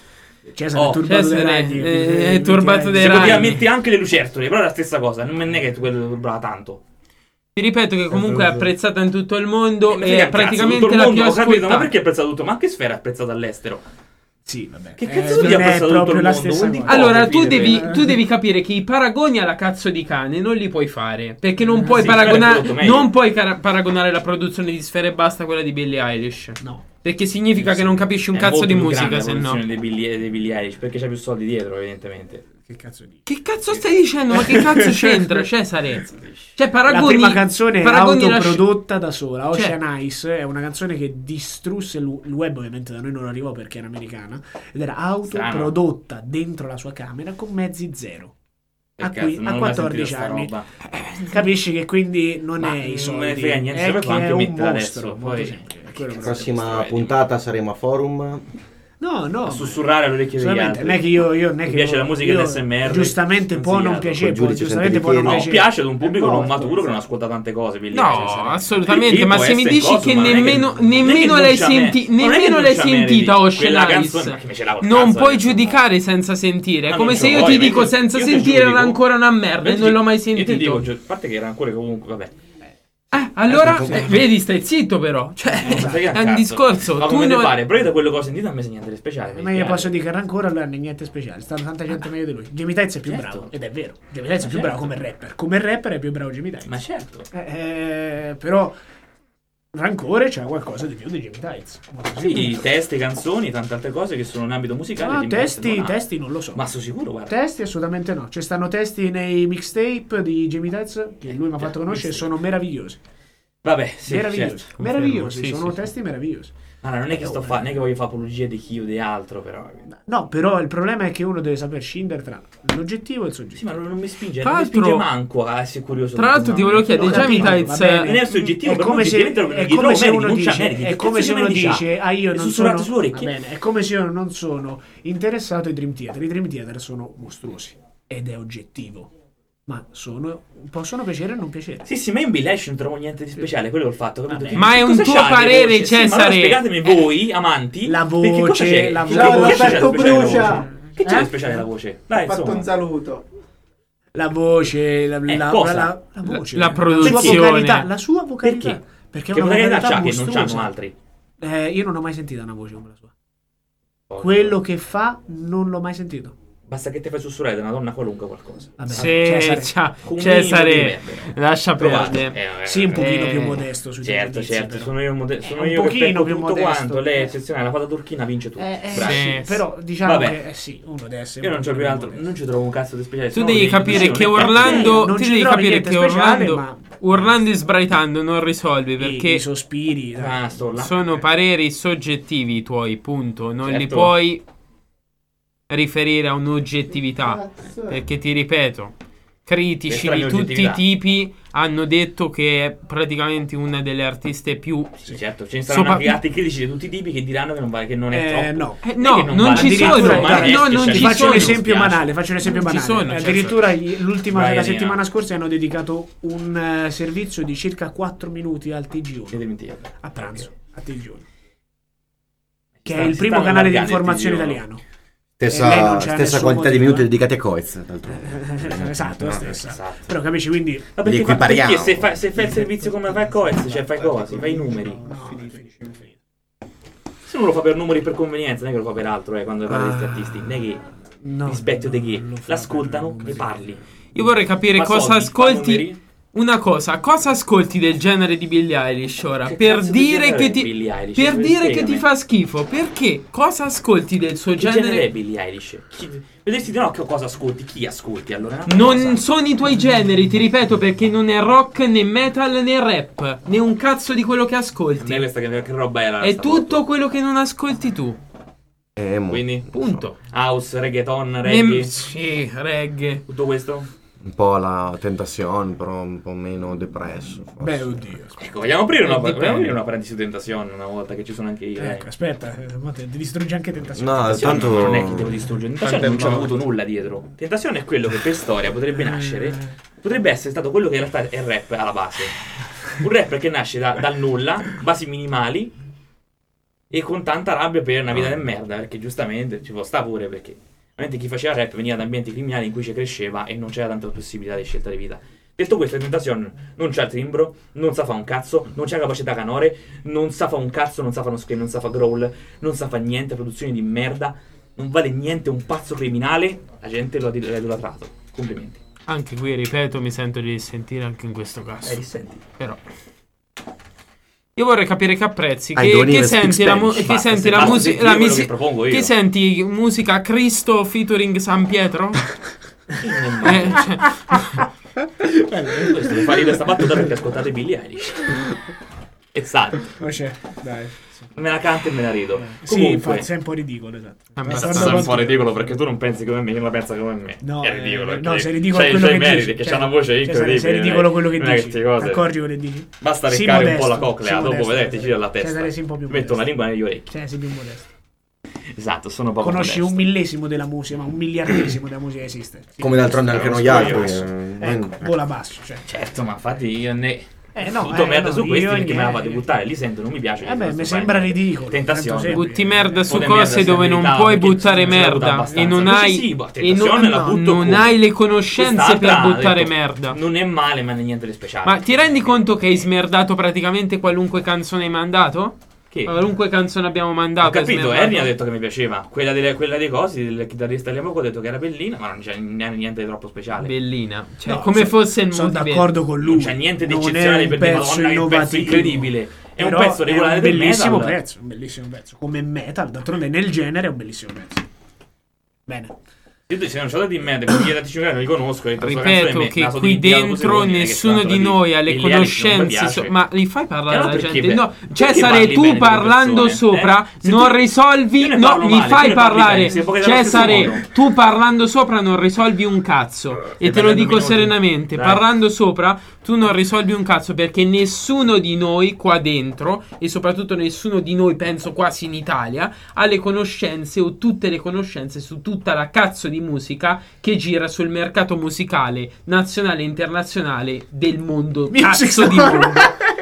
Cesare Oh, è turbato Cesare dai ragni. è turbato dai Se ragni. poteva mettere anche le lucertole, però è la stessa cosa, non è che tu quello brava tanto. Ti ripeto che comunque è apprezzata in tutto il mondo Ma e frega è un cazzo, praticamente tutto il la mondo, più ho capito, ma ascoltata. perché è apprezzato tutto? Ma anche Sfera è apprezzato all'estero. Sì, vabbè. Che cazzo vuol dire non è apprezzato tutto proprio il la mondo? stessa Vuol dire cosa. Allora, fine, tu devi capire che i paragoni alla cazzo di cane non li puoi fare. Perché non puoi sì, Sfera è paragonare. prodotto meglio. Non puoi paragonare la produzione di Sfera e Basta a quella di Billie Eilish. No. Perché significa che non capisci un È cazzo molto di più musica, grande se la no. produzione dei Billie Eilish, perché c'è più soldi dietro, evidentemente. Che cazzo dici? Che cazzo stai dicendo? Ma che cazzo c'entra, Cesare? Cioè, La prima canzone è paragoni la autoprodotta da sola. Cioè- Ocean Eyes è una canzone che distrusse il web, ovviamente da noi non arrivò perché era americana, ed era autoprodotta dentro la sua camera con mezzi zero. Che A cazzo, qui- non a ho mai 14 sentito sta anni. roba. Capisci che quindi non Ma è i non soldi, me ne frega niente, è se che può anche è un metterla mostro, adesso, molto poi- semplice. È quello che- Prossima puntata saremo a forum. No, a sussurrare all'orecchio degli altri. Non è che io non è mi che piace la musica dell'SMR. Giustamente può non piacere, giustamente può non piacere. Piace ad un pubblico non maturo che non ascolta tante cose. No, assolutamente, ma se mi dici che nemmeno l'hai sentita Ocean Eyes, non puoi giudicare senza sentire. È come se io ti dico senza sentire era ancora una merda e non l'ho mai sentito. Io ti dico, a parte che era ancora comunque, vabbè. Allora, vedi, stai zitto però. Cioè, è un discorso. Ma come devi fare? Però da quello che ho sentito a me niente di speciale. Ma io posso dire che ancora non è niente speciale. Sta tanta gente meglio di lui. Jamie Tights è più bravo. Ed è vero. Jamie Tights è più bravo come rapper. Come rapper è più bravo Jamie Tights. Ma certo. Però Rancore c'ha qualcosa di più di Jamie Tights. Sì, testi, canzoni, tante altre cose che sono in ambito musicale. No, testi non lo so. Ma sono sicuro, guarda. Testi assolutamente no. Ci stanno testi nei mixtape di Jamie Tights che lui mi ha fatto conoscere e sono meravigliosi. Vabbè, sì, meravigliosi. Certo. Meravigliosi, sono testi meravigliosi. Allora, non è che non è che voglio fare apologia di chi o di altro, però. No, però il problema è che uno deve saper scindere tra l'oggettivo e il soggettivo. Sì, ma non mi spinge, non mi spinge manco a essere curioso. Tra l'altro ti volevo chiedere, Jamie Tights non è soggettivo, è come se uno dice io non sono, va bene, è come se io non sono interessato ai Dream Theater. I Dream Theater sono mostruosi ed è oggettivo. Ma possono piacere o non piacere. Sì, ma in Billie Eilish non trovo niente di speciale. Quello ho fatto, capito? Ma è un tuo parere, Cesare. Sì, ma spiegatemi voi, amanti, la voce, la brucia. Che c'è di speciale la voce? Dai, ho fatto un saluto. La voce, la voce, la produzione, la sua vocalità. Perché una vocalità c'ha che non c'hanno altri. Io non ho mai sentito una voce come la sua. Quello che fa non l'ho mai sentito. Basta che ti fai sussurrare da una donna qualunque qualcosa. Vabbè, Cesare, lascia perdere. Sì, un pochino più modesto sui certo, sono io sono io pochino più modesto. Quanto lei eccezionale, la fata turchina vince tutto. Però diciamo che sì, uno deve essere. Io non c'ho più altro, non ci trovo un cazzo di speciale. Tu devi capire che Orlando, Orlando sbraitando non risolvi perché i sospiri sono pareri soggettivi i tuoi, punto. Non li puoi riferire a un'oggettività, perché ti ripeto, critici di tutti i tipi hanno detto che è praticamente una delle artiste più certo, ce ne saranno anche altri critici di tutti i tipi che diranno che non è troppo. Non ci sono. Faccio un esempio banale. Addirittura la settimana scorsa hanno dedicato un servizio di circa 4 minuti al TG1 a pranzo a TG1, che è il primo canale di informazione italiano. Stessa quantità di minuti dedicati a Coez. Esatto, la stessa. Esatto. Però capisci, quindi perché se fai il servizio come fai Coez, cioè fai cose, fai i numeri. Se uno lo fa per numeri per convenienza, non è che lo fa per altro, quando parla di questi artisti, non è che rispetto di che l'ascoltano e parli. Io vorrei capire cosa ascolti. Una cosa ascolti del genere di Billie Eilish ora? Per dire che ti fa schifo. Perché? Cosa ascolti del suo genere? Che genere è Billie Eilish? Vedresti di no che cosa ascolti? Chi ascolti allora? Non sono i tuoi generi, ti ripeto, perché non è rock, né metal, né rap. Né un cazzo di quello che ascolti. Non è questa che roba era. È tutto quello che non ascolti tu. Quindi? Punto. House, reggaeton, reggae. Sì, reggae. Tutto questo? Un po' la Tentacion, però un po' meno depresso. Forse. Beh, oddio. Ecco, vogliamo aprire una parentesi su Tentacion una volta che ci sono anche io. Ecco, aspetta, distruggi anche Tentacion. No, tanto non è che devo distruggere. Tentacion non ci ha avuto nulla dietro. Tentacion è quello che per storia potrebbe nascere. Potrebbe essere stato quello che in realtà è il rap alla base. Un rapper che nasce dal nulla, basi minimali e con tanta rabbia per una vita di merda, perché giustamente ci può sta pure, perché chi faceva rap veniva da ambienti criminali in cui ci cresceva e non c'era tanta possibilità di scelta di vita. Detto questo, Tentacion non c'ha il timbro, non sa fa un cazzo, non c'ha capacità canore, non sa fa un cazzo, non sa fa uno scream, non sa fa growl, non sa fa niente, produzioni di merda, non vale niente, un pazzo criminale, la gente lo ha idolatrato. Complimenti. Anche qui, ripeto, mi sento di dissentire anche in questo caso. Dissenti. Però io vorrei capire che apprezzi, che senti la musica, che senti musica Cristo featuring San Pietro? Questo fare questa battuta perché ascoltate Billie Eilish. Esatto. Dai. Me la canto e me la rido. Comunque, sei un po' ridicolo, esatto. Sei un po' ridicolo perché tu non pensi come me, io non la pensa come me. No, è ridicolo. No, sei ridicolo quello che dici. Perché c'ha una voce incredibile. Sei ridicolo quello che dici. Accorgi quello che dici. Basta leccare un po' la coclea, dopo vedete, ti gira la testa. Metto una lingua negli orecchi. Sei più modesto. Esatto, sono poco Conosci modesto. 1/1000 della musica, ma 1/1000 della musica esiste. Come d'altronde anche noi altri. Ecco, vola basso. Cioè. Certo, ma infatti io ne... no, Butto merda no, su questi io perché me la niente. vado a buttare, li sento, non mi piace. Mi sembra ridicolo. Tentazione. Butti merda su Poi cose merda dove se non meritavo, puoi perché buttare non ce l'ho avuta merda abbastanza. e non Invece hai sì, e tentazione la butto non come. hai le conoscenze per Quest'altra ha buttare detto, merda. Non è male, ma non è niente di speciale. Ma ti rendi conto che hai smerdato praticamente qualunque canzone hai mandato? Che? Qualunque canzone abbiamo mandato. Ho capito, hai smerdato. Ernie ha detto che mi piaceva. Quella dei cosi, del chitarrista Liamoco ha detto che era bellina, ma non c'è niente di troppo speciale. Bellina. Cioè, No, come fosse il sono motivo. d'accordo con lui. Non c'è niente di Non è eccezionale un per dire pezzo Madonna, è un pezzo innovativo. incredibile. È Però un pezzo regolare è un del bellissimo metal. pezzo, un bellissimo pezzo. Come metal, d'altronde nel genere è un bellissimo pezzo. Bene. Io se non c'ho da di me, devo dire non li conosco. Ripeto che qui dentro nessuno di noi ha le conoscenze. Ma li fai parlare alla gente? No, Cesare, tu parlando sopra non risolvi. No, mi fai parlare. Cesare, tu parlando sopra non risolvi un cazzo. E te lo dico serenamente. Parlando sopra, tu non risolvi un cazzo perché nessuno di noi qua dentro, e soprattutto nessuno di noi, penso quasi in Italia, ha le conoscenze o tutte le conoscenze su tutta la cazzo di musica che gira sul mercato musicale nazionale e internazionale del mondo. Cazzo di mondo.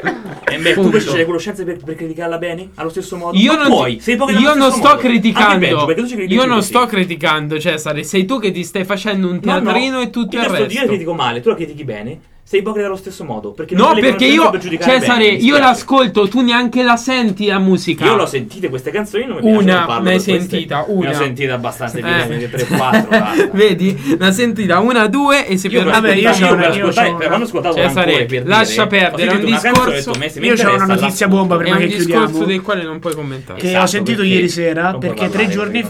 Tu invece c'hai le conoscenze per criticarla bene? Allo stesso modo? Io non non, puoi. Sei poco io non sto criticando. Io non così. sto criticando, Cesare. Sei tu che ti stai facendo un teatrino e tutto il resto. Io la critico male, tu la critichi bene. Sei ipocrita allo stesso modo. Perché no, non hai le perché io, per giudicare Cesare, bene, io l'ascolto, tu neanche la senti la musica. Io l'ho sentite queste canzoni, non mi piace, una, non parlo ne hai per queste. sentita, una. Ne ho sentita abbastanza, evidente, 3-4. Vedi, l'ha sentita 1, 2 e si Io quando ho ascoltato Cesare, per lascia dire, perdere, è un discorso. Io c'ho una notizia bomba prima che chiudiamo. È un discorso del quale non puoi commentare. Che ho sentito ieri sera, perché 3 giorni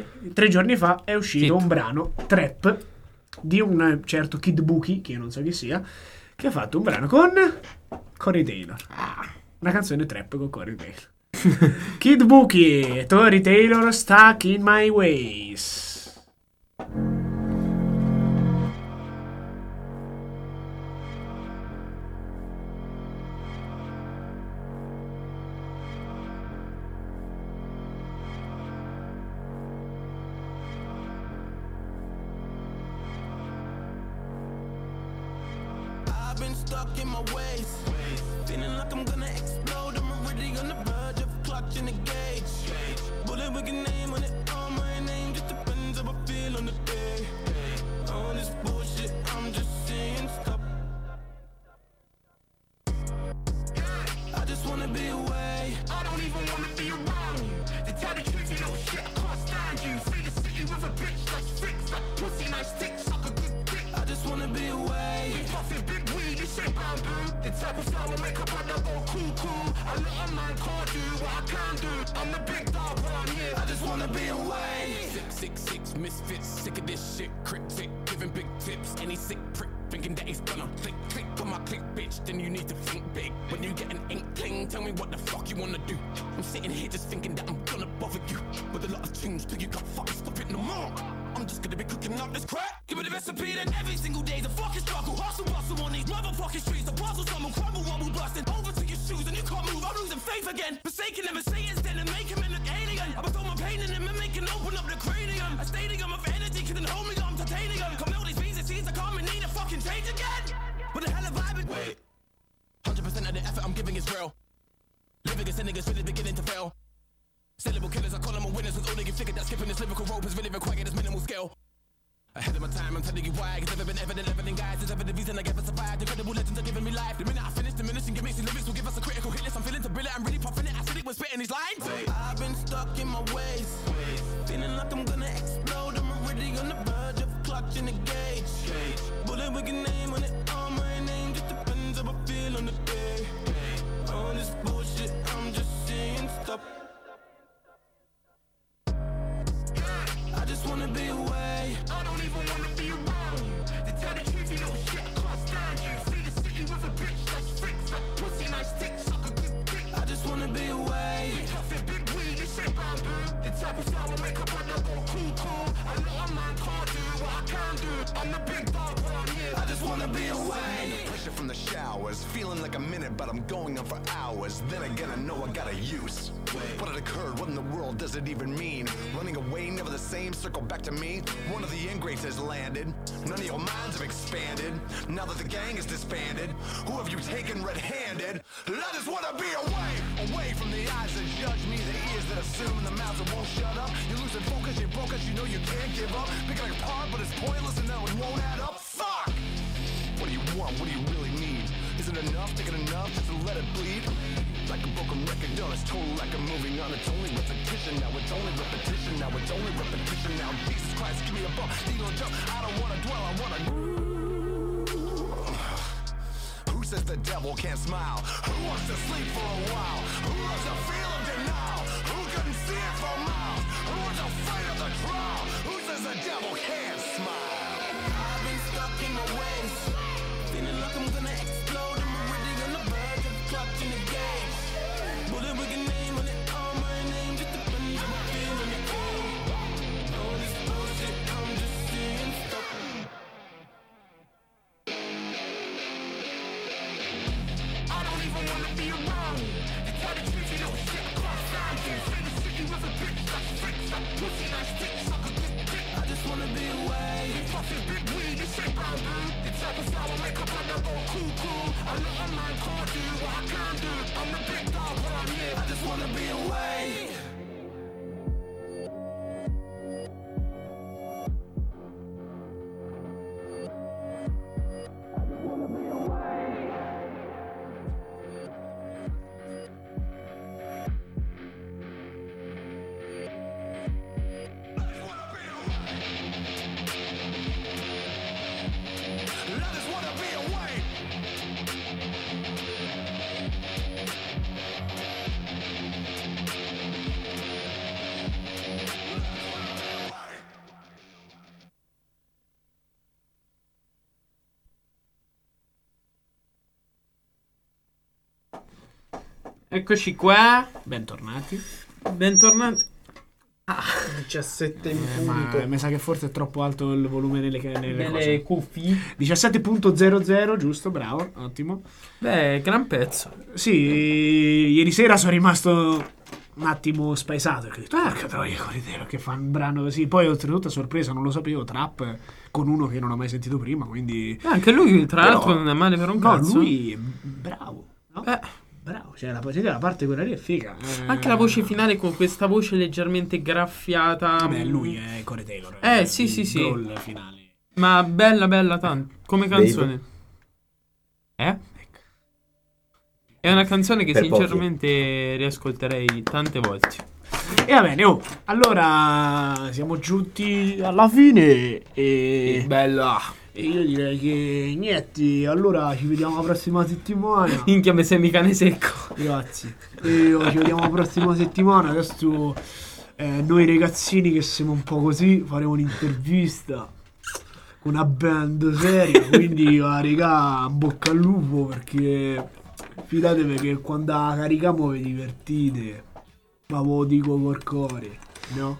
fa è uscito un brano trap di un certo Kid Buki, che io non so chi sia, che ha fatto un brano con Corey Taylor. Una canzone trap con Corey Taylor. Kid Buki, Corey Taylor, Stuck in My Ways. I've been stuck in my ways, feeling like I'm gonna explode. I'm already on the verge of clutching the gauge. Bullet with your name on it, all my name just depends how I feel on the day. All this bullshit, I'm just saying stop. I just wanna be away. I don't even wanna be around you. To tell the truth, you know shit, I can't stand you. See the city with a bitch that's fixed, like pussy, nice dick, suck a good dick. I just wanna be away. Puffin' big weed, this shit bamboo. The type of style will make a brother go cool. A little man can't do what I can do. I'm the big dog around here. I just wanna be away. 666 misfits, sick of this shit. Cryptic, giving big tips. Any sick prick thinking that he's gonna click on my click, bitch. Then you need to think big. When you get an inkling, tell me what the fuck you wanna do. I'm sitting here just thinking that I'm gonna bother you with a lot of tunes till you can't fucking stop it no more. I'm just gonna be cooking up this crap. Give me the recipe, then every single day's a fucking struggle. Hustle, bustle on these motherfucking streets. The puzzle, someone crumble, wobble, busting over to your shoes, and you can't move. I'm losing faith again. Forsaking them and Satan's then and making them look alien. I'm throw my pain in them and making open up the cranium. A stadium of energy couldn't hold me, I'm titanium. Come all these beats and seeds, I come and need a fucking change again. What the hell have I been? Wait, 100% of the effort I'm giving is real. Living as a nigga's really beginning to fail. Syllable killers, I call them a winners. With all they get figured that skipping this lyrical rope is really required as minimal skill. Ahead of my time, I'm telling you why. Cause never been evident, leveling guys. It's ever the reason I ever survived. Incredible legends are giving me life. The minute I finish diminishing gimmicks and lyrics will give us a critical hit list. I'm feeling to brilliant, I'm really puffing it. I said it was spitting these lines. I've been stuck in my ways, feeling like I'm gonna explode. I'm already on the verge of clutching the gauge. Bullet with your name on it, all my name just depends how I feel on the day. All this bullshit, I'm just saying stop. I just wanna be away. I don't even wanna be around you. To tell the truth, you know shit, I can't stand you. See the city with a bitch that's fixed, like pussy, nice dick, suck a good dick. I just wanna be away. Puffin' big weed, this shit bamboo. The type of style will make a brother go cool. A little man can't do what I can do. I'm the big dog around here. I just just wanna be away. Pressure from the showers, feeling like a minute, but I'm going on for hours. Then again, I know I got a use. What had occurred? What in the world does it even mean? Running away, never the same, circle back to me. One of the ingrates has landed. None of your minds have expanded. Now that the gang is disbanded, who have you taken red-handed? I just wanna be away, away from the eyes that judge me, the ears that assume, and the mouths that won't shut up. You're losing focus, you're broke, 'cause you know you can't give up. Picking it apart, but it's pointless, and now it won't add up. Fuck! What do you want? What do you really need? Is it enough? Taking enough just to let it bleed? Like a broken record, done, it's total like I'm moving on. It's only repetition, now it's only repetition, now it's only repetition. Now Jesus Christ, give me a bump, need no jump. I don't wanna dwell, I wanna. Who says the devil can't smile? Who wants to sleep for a while? Who loves the feel of denial? Who couldn't see it for miles? Who was afraid of the trial? Who says the devil can't smile? I've been stuck in my ways, feeling like I'm gonna explode. I'm already on the verge of clutching the gauge. Bullet with a name on it, all my name, just a bunch of a feeling it. All this bullshit, I'm just seeing stuff. I don't even wanna be around you. To tell the truth, you know shit, I can't stand you. Say the shit you was a bitch, that's fixed, that pussy, nice dick, suck a good dick. I just wanna be away. Fuck this big weed, this shit brown blue. The type of flower make up and I go cool. I know a man can't do what I can do. I'm the big dog, but I'm here. I just wanna be away. Eccoci qua. Bentornati. Bentornati. 17 in Ma punto. mi sa che forse è troppo alto il volume nelle cose. cuffie. 17.00, giusto, bravo, ottimo. Beh, gran pezzo. Sì, ieri sera sono rimasto un attimo spaesato, perché ho detto, porca troia, Corridero, che fa un brano così. Poi oltretutto a sorpresa, non lo sapevo, trap con uno che non ho mai sentito prima, quindi... Anche lui, tra l'altro, non è male per un cazzo. No, lui è bravo, no? Bravo, cioè la parte quella lì è figa. Anche la voce finale con questa voce leggermente graffiata. Vabbè, lui è Corey Taylor. Sì. Gol finale. Ma bella tanto. Come canzone. È una canzone che Per sinceramente riascolterei tante volte. E va bene, allora siamo giunti alla fine e bella. E io direi che niente, allora ci vediamo la prossima settimana. Minchia, mi sei cane secco. Grazie. E ci vediamo la prossima settimana. Adesso noi ragazzini che siamo un po' così faremo un'intervista con una band seria. Quindi raga, bocca al lupo, perché fidatevi che quando la carichiamo vi divertite. Ma ve lo dico col cuore, no?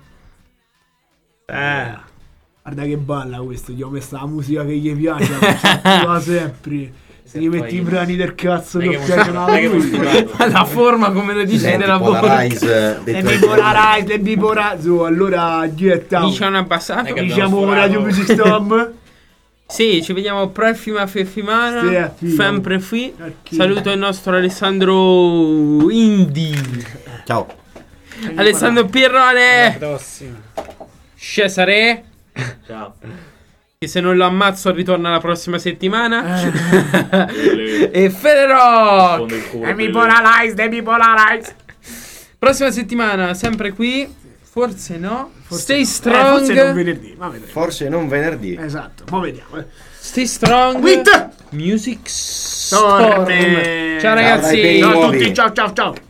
Guarda che balla questo, gli ho messo la musica che gli piace, la sempre. Se gli metti i brani del cazzo che piacciono a lui. La forma come lo dice della voce. Le bipolarize. Allora getta. Diciamo abbassato. Diciamo Radio Music Storm. Sì, ci vediamo prossima settimana. Sempre qui. Saluto il nostro Alessandro Indi. Ciao. Alessandro Pirrone. Alla prossima. Cesare. Ciao. Che se non lo ammazzo ritorna la prossima settimana. E Federock. Depolarize. Prossima settimana sempre qui. Forse no. Stay strong. Forse non venerdì. Forse non venerdì. Esatto. Ma vediamo. Stay strong. With Music Storm. Ciao ragazzi. Ciao a tutti. Ciao.